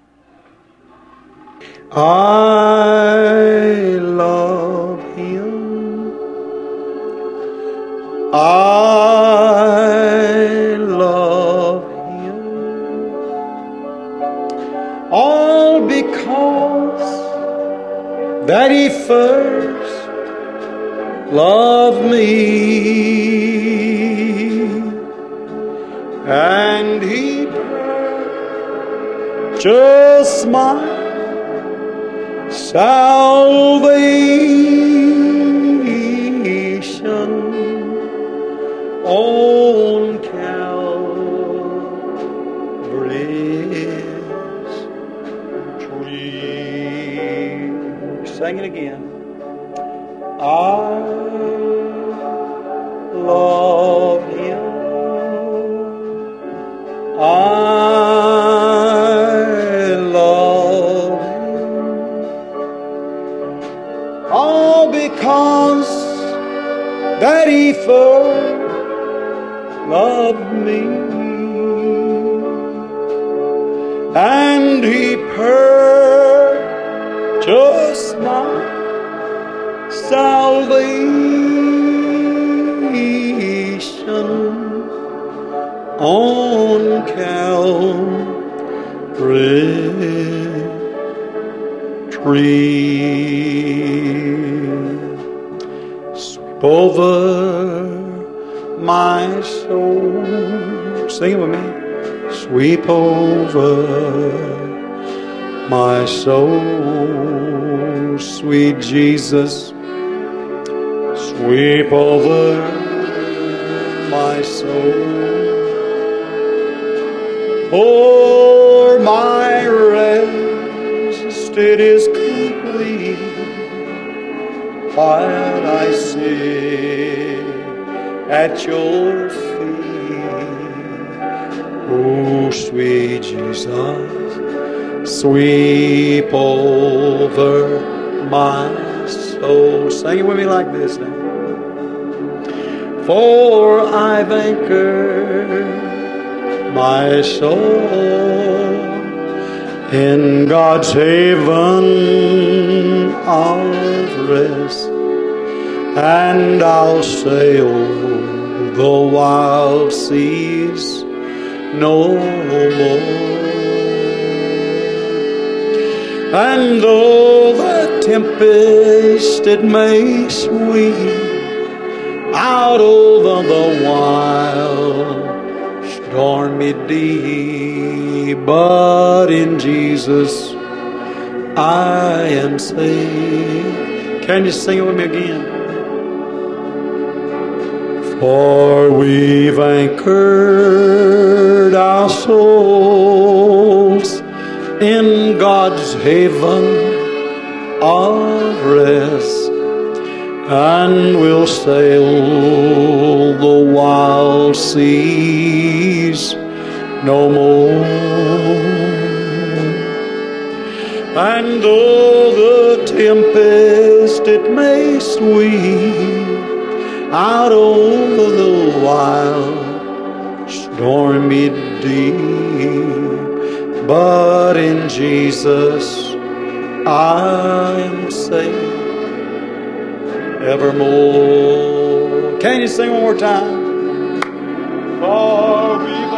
I love Him. I love Him. All because that He first loved me, and He purchased my salvation on Calvary's tree. Sing it again. I love Him. I love Him. All because that He first loved me, and He purchased my salvation on Calvary's tree. Sweep over my soul. Sing it with me. Sweep over my soul, sweet Jesus. Sweep over my soul. For my rest, it is complete while I sit at your feet. Oh, sweet Jesus, sweep over my soul. Sing it with me like this now. For I've anchored my soul in God's haven of rest, and I'll sail the wild seas no more. And though the tempest it may sweep out over the wild stormy deep, but in Jesus I am saved. Can you sing it with me again? For we've anchored our souls in God's haven of rest, and we'll sail the wild seas no more. And though the tempest it may sweep out over the wild stormy deep, but in Jesus I am safe evermore. Can you sing one more time? For we've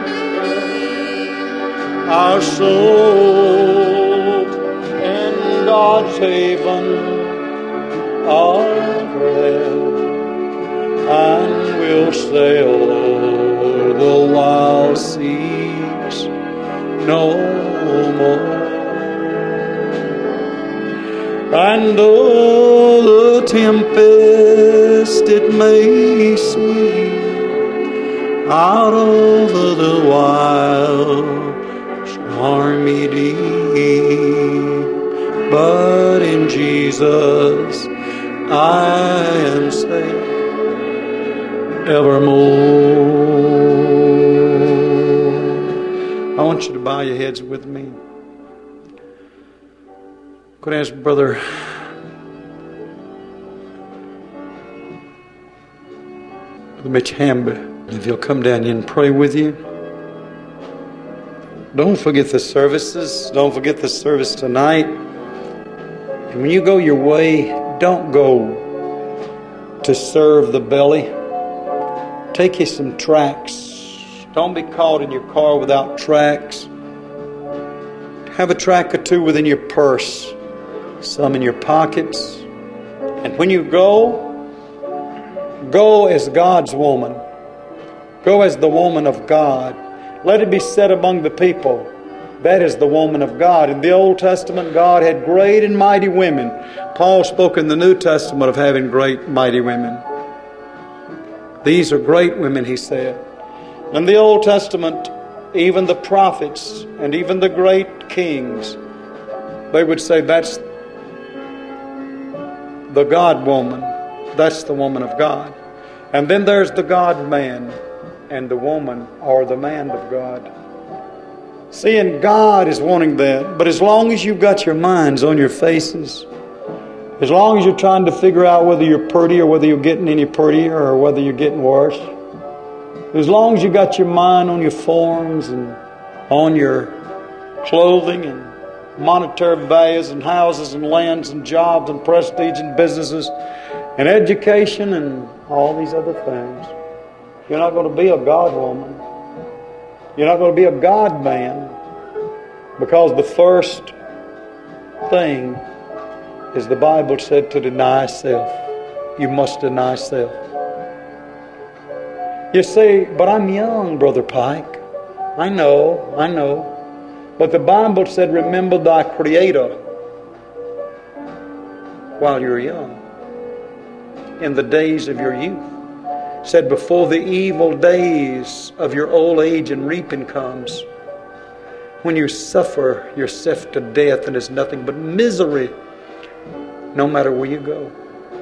anchored our soul in God's haven of rest, sail o'er the wild seas no more. And though the tempest it may sweep out over the wild stormy deep, but in Jesus I am safe evermore. I want you to bow your heads with me. Could I ask Brother Brother Mitch Hamby if he'll come down here and pray with you? Don't forget the services. Don't forget the service tonight. And when you go your way, don't go to serve the belly. Take you some tracts. Don't be caught in your car without tracts. Have a tract or two within your purse, some in your pockets. And when you go, go as God's woman. Go as the woman of God. Let it be said among the people, that is the woman of God. In the Old Testament, God had great and mighty women. Paul spoke in the New Testament of having great, mighty women. These are great women, he said. In the Old Testament, even the prophets and even the great kings, they would say, that's the God woman. That's the woman of God. And then there's the God man and the woman or the man of God. See, and God is wanting that. But as long as you've got your minds on your faces, as long as you're trying to figure out whether you're pretty or whether you're getting any prettier or whether you're getting worse, as long as you got your mind on your forms and on your clothing and monetary values and houses and lands and jobs and prestige and businesses and education and all these other things, you're not going to be a God woman. You're not going to be a God man, because the first thing is, the Bible said, to deny self. You must deny self. You say, but I'm young, Brother Pike. I know, I know. But the Bible said, remember thy Creator while you're young, in the days of your youth. Said, before the evil days of your old age and reaping comes, when you suffer yourself to death and it's nothing but misery, no matter where you go.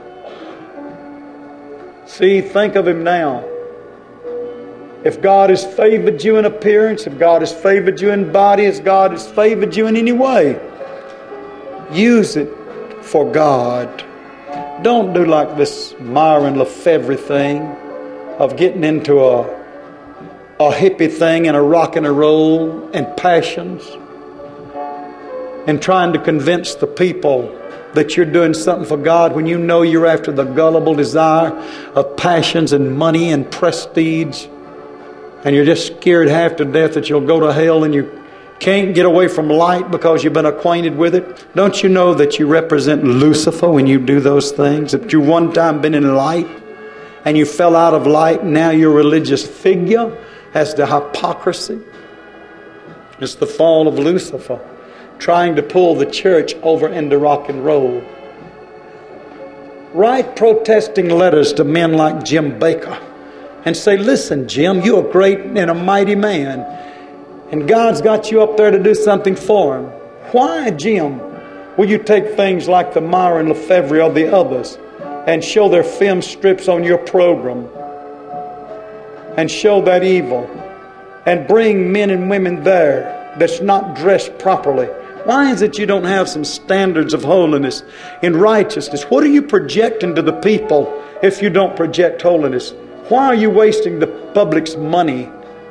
See, think of Him now. If God has favored you in appearance, if God has favored you in body, if God has favored you in any way, use it for God. Don't do like this Myron Lefebvre thing of getting into a, a hippie thing and a rock and a roll and passions and trying to convince the people that you're doing something for God when you know you're after the gullible desire of passions and money and prestige, and you're just scared half to death that you'll go to hell and you can't get away from light because you've been acquainted with it. Don't you know that you represent Lucifer when you do those things? That you one time been in light and you fell out of light, and now you're a religious figure? As to hypocrisy. It's the fall of Lucifer, trying to pull the church over into rock and roll. Write protesting letters to men like Jim Baker and say, listen, Jim, you're a great and a mighty man, and God's got you up there to do something for Him. Why, Jim, will you take things like the Myron Lefebvre or the others and show their film strips on your program and show that evil and bring men and women there that's not dressed properly? Why is it you don't have some standards of holiness and righteousness? What are you projecting to the people if you don't project holiness? Why are you wasting the public's money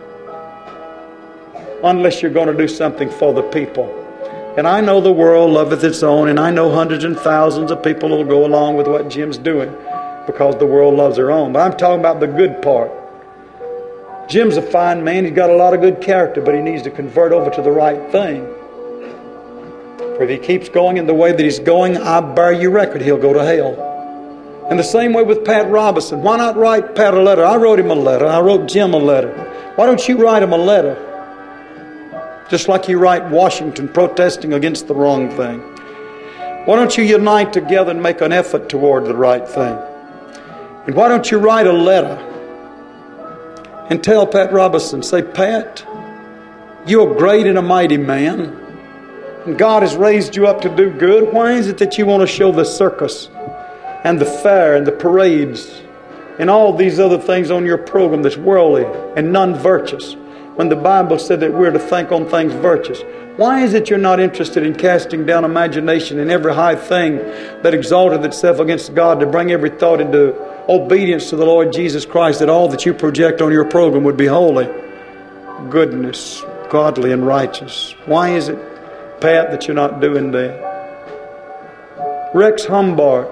unless you're going to do something for the people? And I know the world loveth its own, and I know hundreds and thousands of people will go along with what Jim's doing because the world loves their own. But I'm talking about the good part. Jim's a fine man. He's got a lot of good character, but he needs to convert over to the right thing. For if he keeps going in the way that he's going, I bear you record, he'll go to hell. And the same way with Pat Robertson. Why not write Pat a letter? I wrote him a letter. I wrote Jim a letter. Why don't you write him a letter? Just like you write Washington protesting against the wrong thing. Why don't you unite together and make an effort toward the right thing? And why don't you write a letter and tell Pat Robertson, say, Pat, you're a great and a mighty man, and God has raised you up to do good. Why is it that you want to show the circus and the fair and the parades and all these other things on your program that's worldly and non-virtuous, when the Bible said that we're to think on things virtuous? Why is it you're not interested in casting down imagination and every high thing that exalted itself against God, to bring every thought into obedience to the Lord Jesus Christ, that all that you project on your program would be holy, goodness, godly, and righteous? Why is it, Pat, that you're not doing that? Rex Humbart,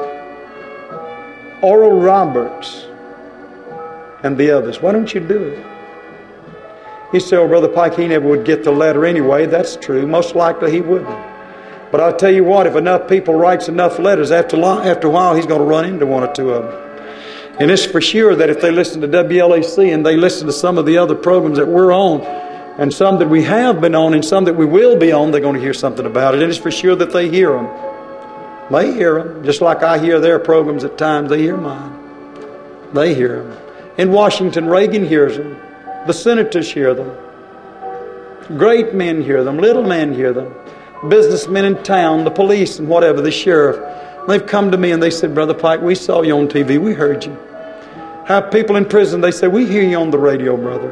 Oral Roberts, and the others, why don't you do it? He said, oh, Brother Pike, he never would get the letter anyway. That's true. Most likely he wouldn't. But I'll tell you what, if enough people writes enough letters, after, long, after a while he's going to run into one or two of them. And it's for sure that if they listen to W L A C and they listen to some of the other programs that we're on, and some that we have been on and some that we will be on, they're going to hear something about it. And it's for sure that they hear them. They hear them. Just like I hear their programs at times, they hear mine. They hear them. In Washington, Reagan hears them. The senators hear them. Great men hear them. Little men hear them. Businessmen in town, the police and whatever, the sheriff. They've come to me and they said, Brother Pike, we saw you on T V. We heard you. Have people in prison, they say, we hear you on the radio, brother.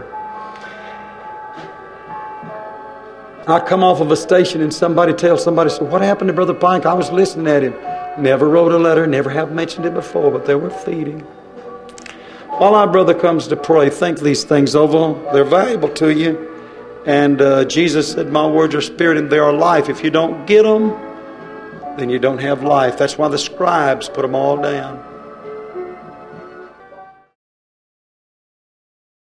I come off of a station and somebody tells somebody, so what happened to Brother Pike? I was listening at him. Never wrote a letter, never have mentioned it before, but they were feeding. While our brother comes to pray, think these things over. They're valuable to you. And uh, Jesus said, my words are spirit and they are life. If you don't get them, then you don't have life. That's why the scribes put them all down.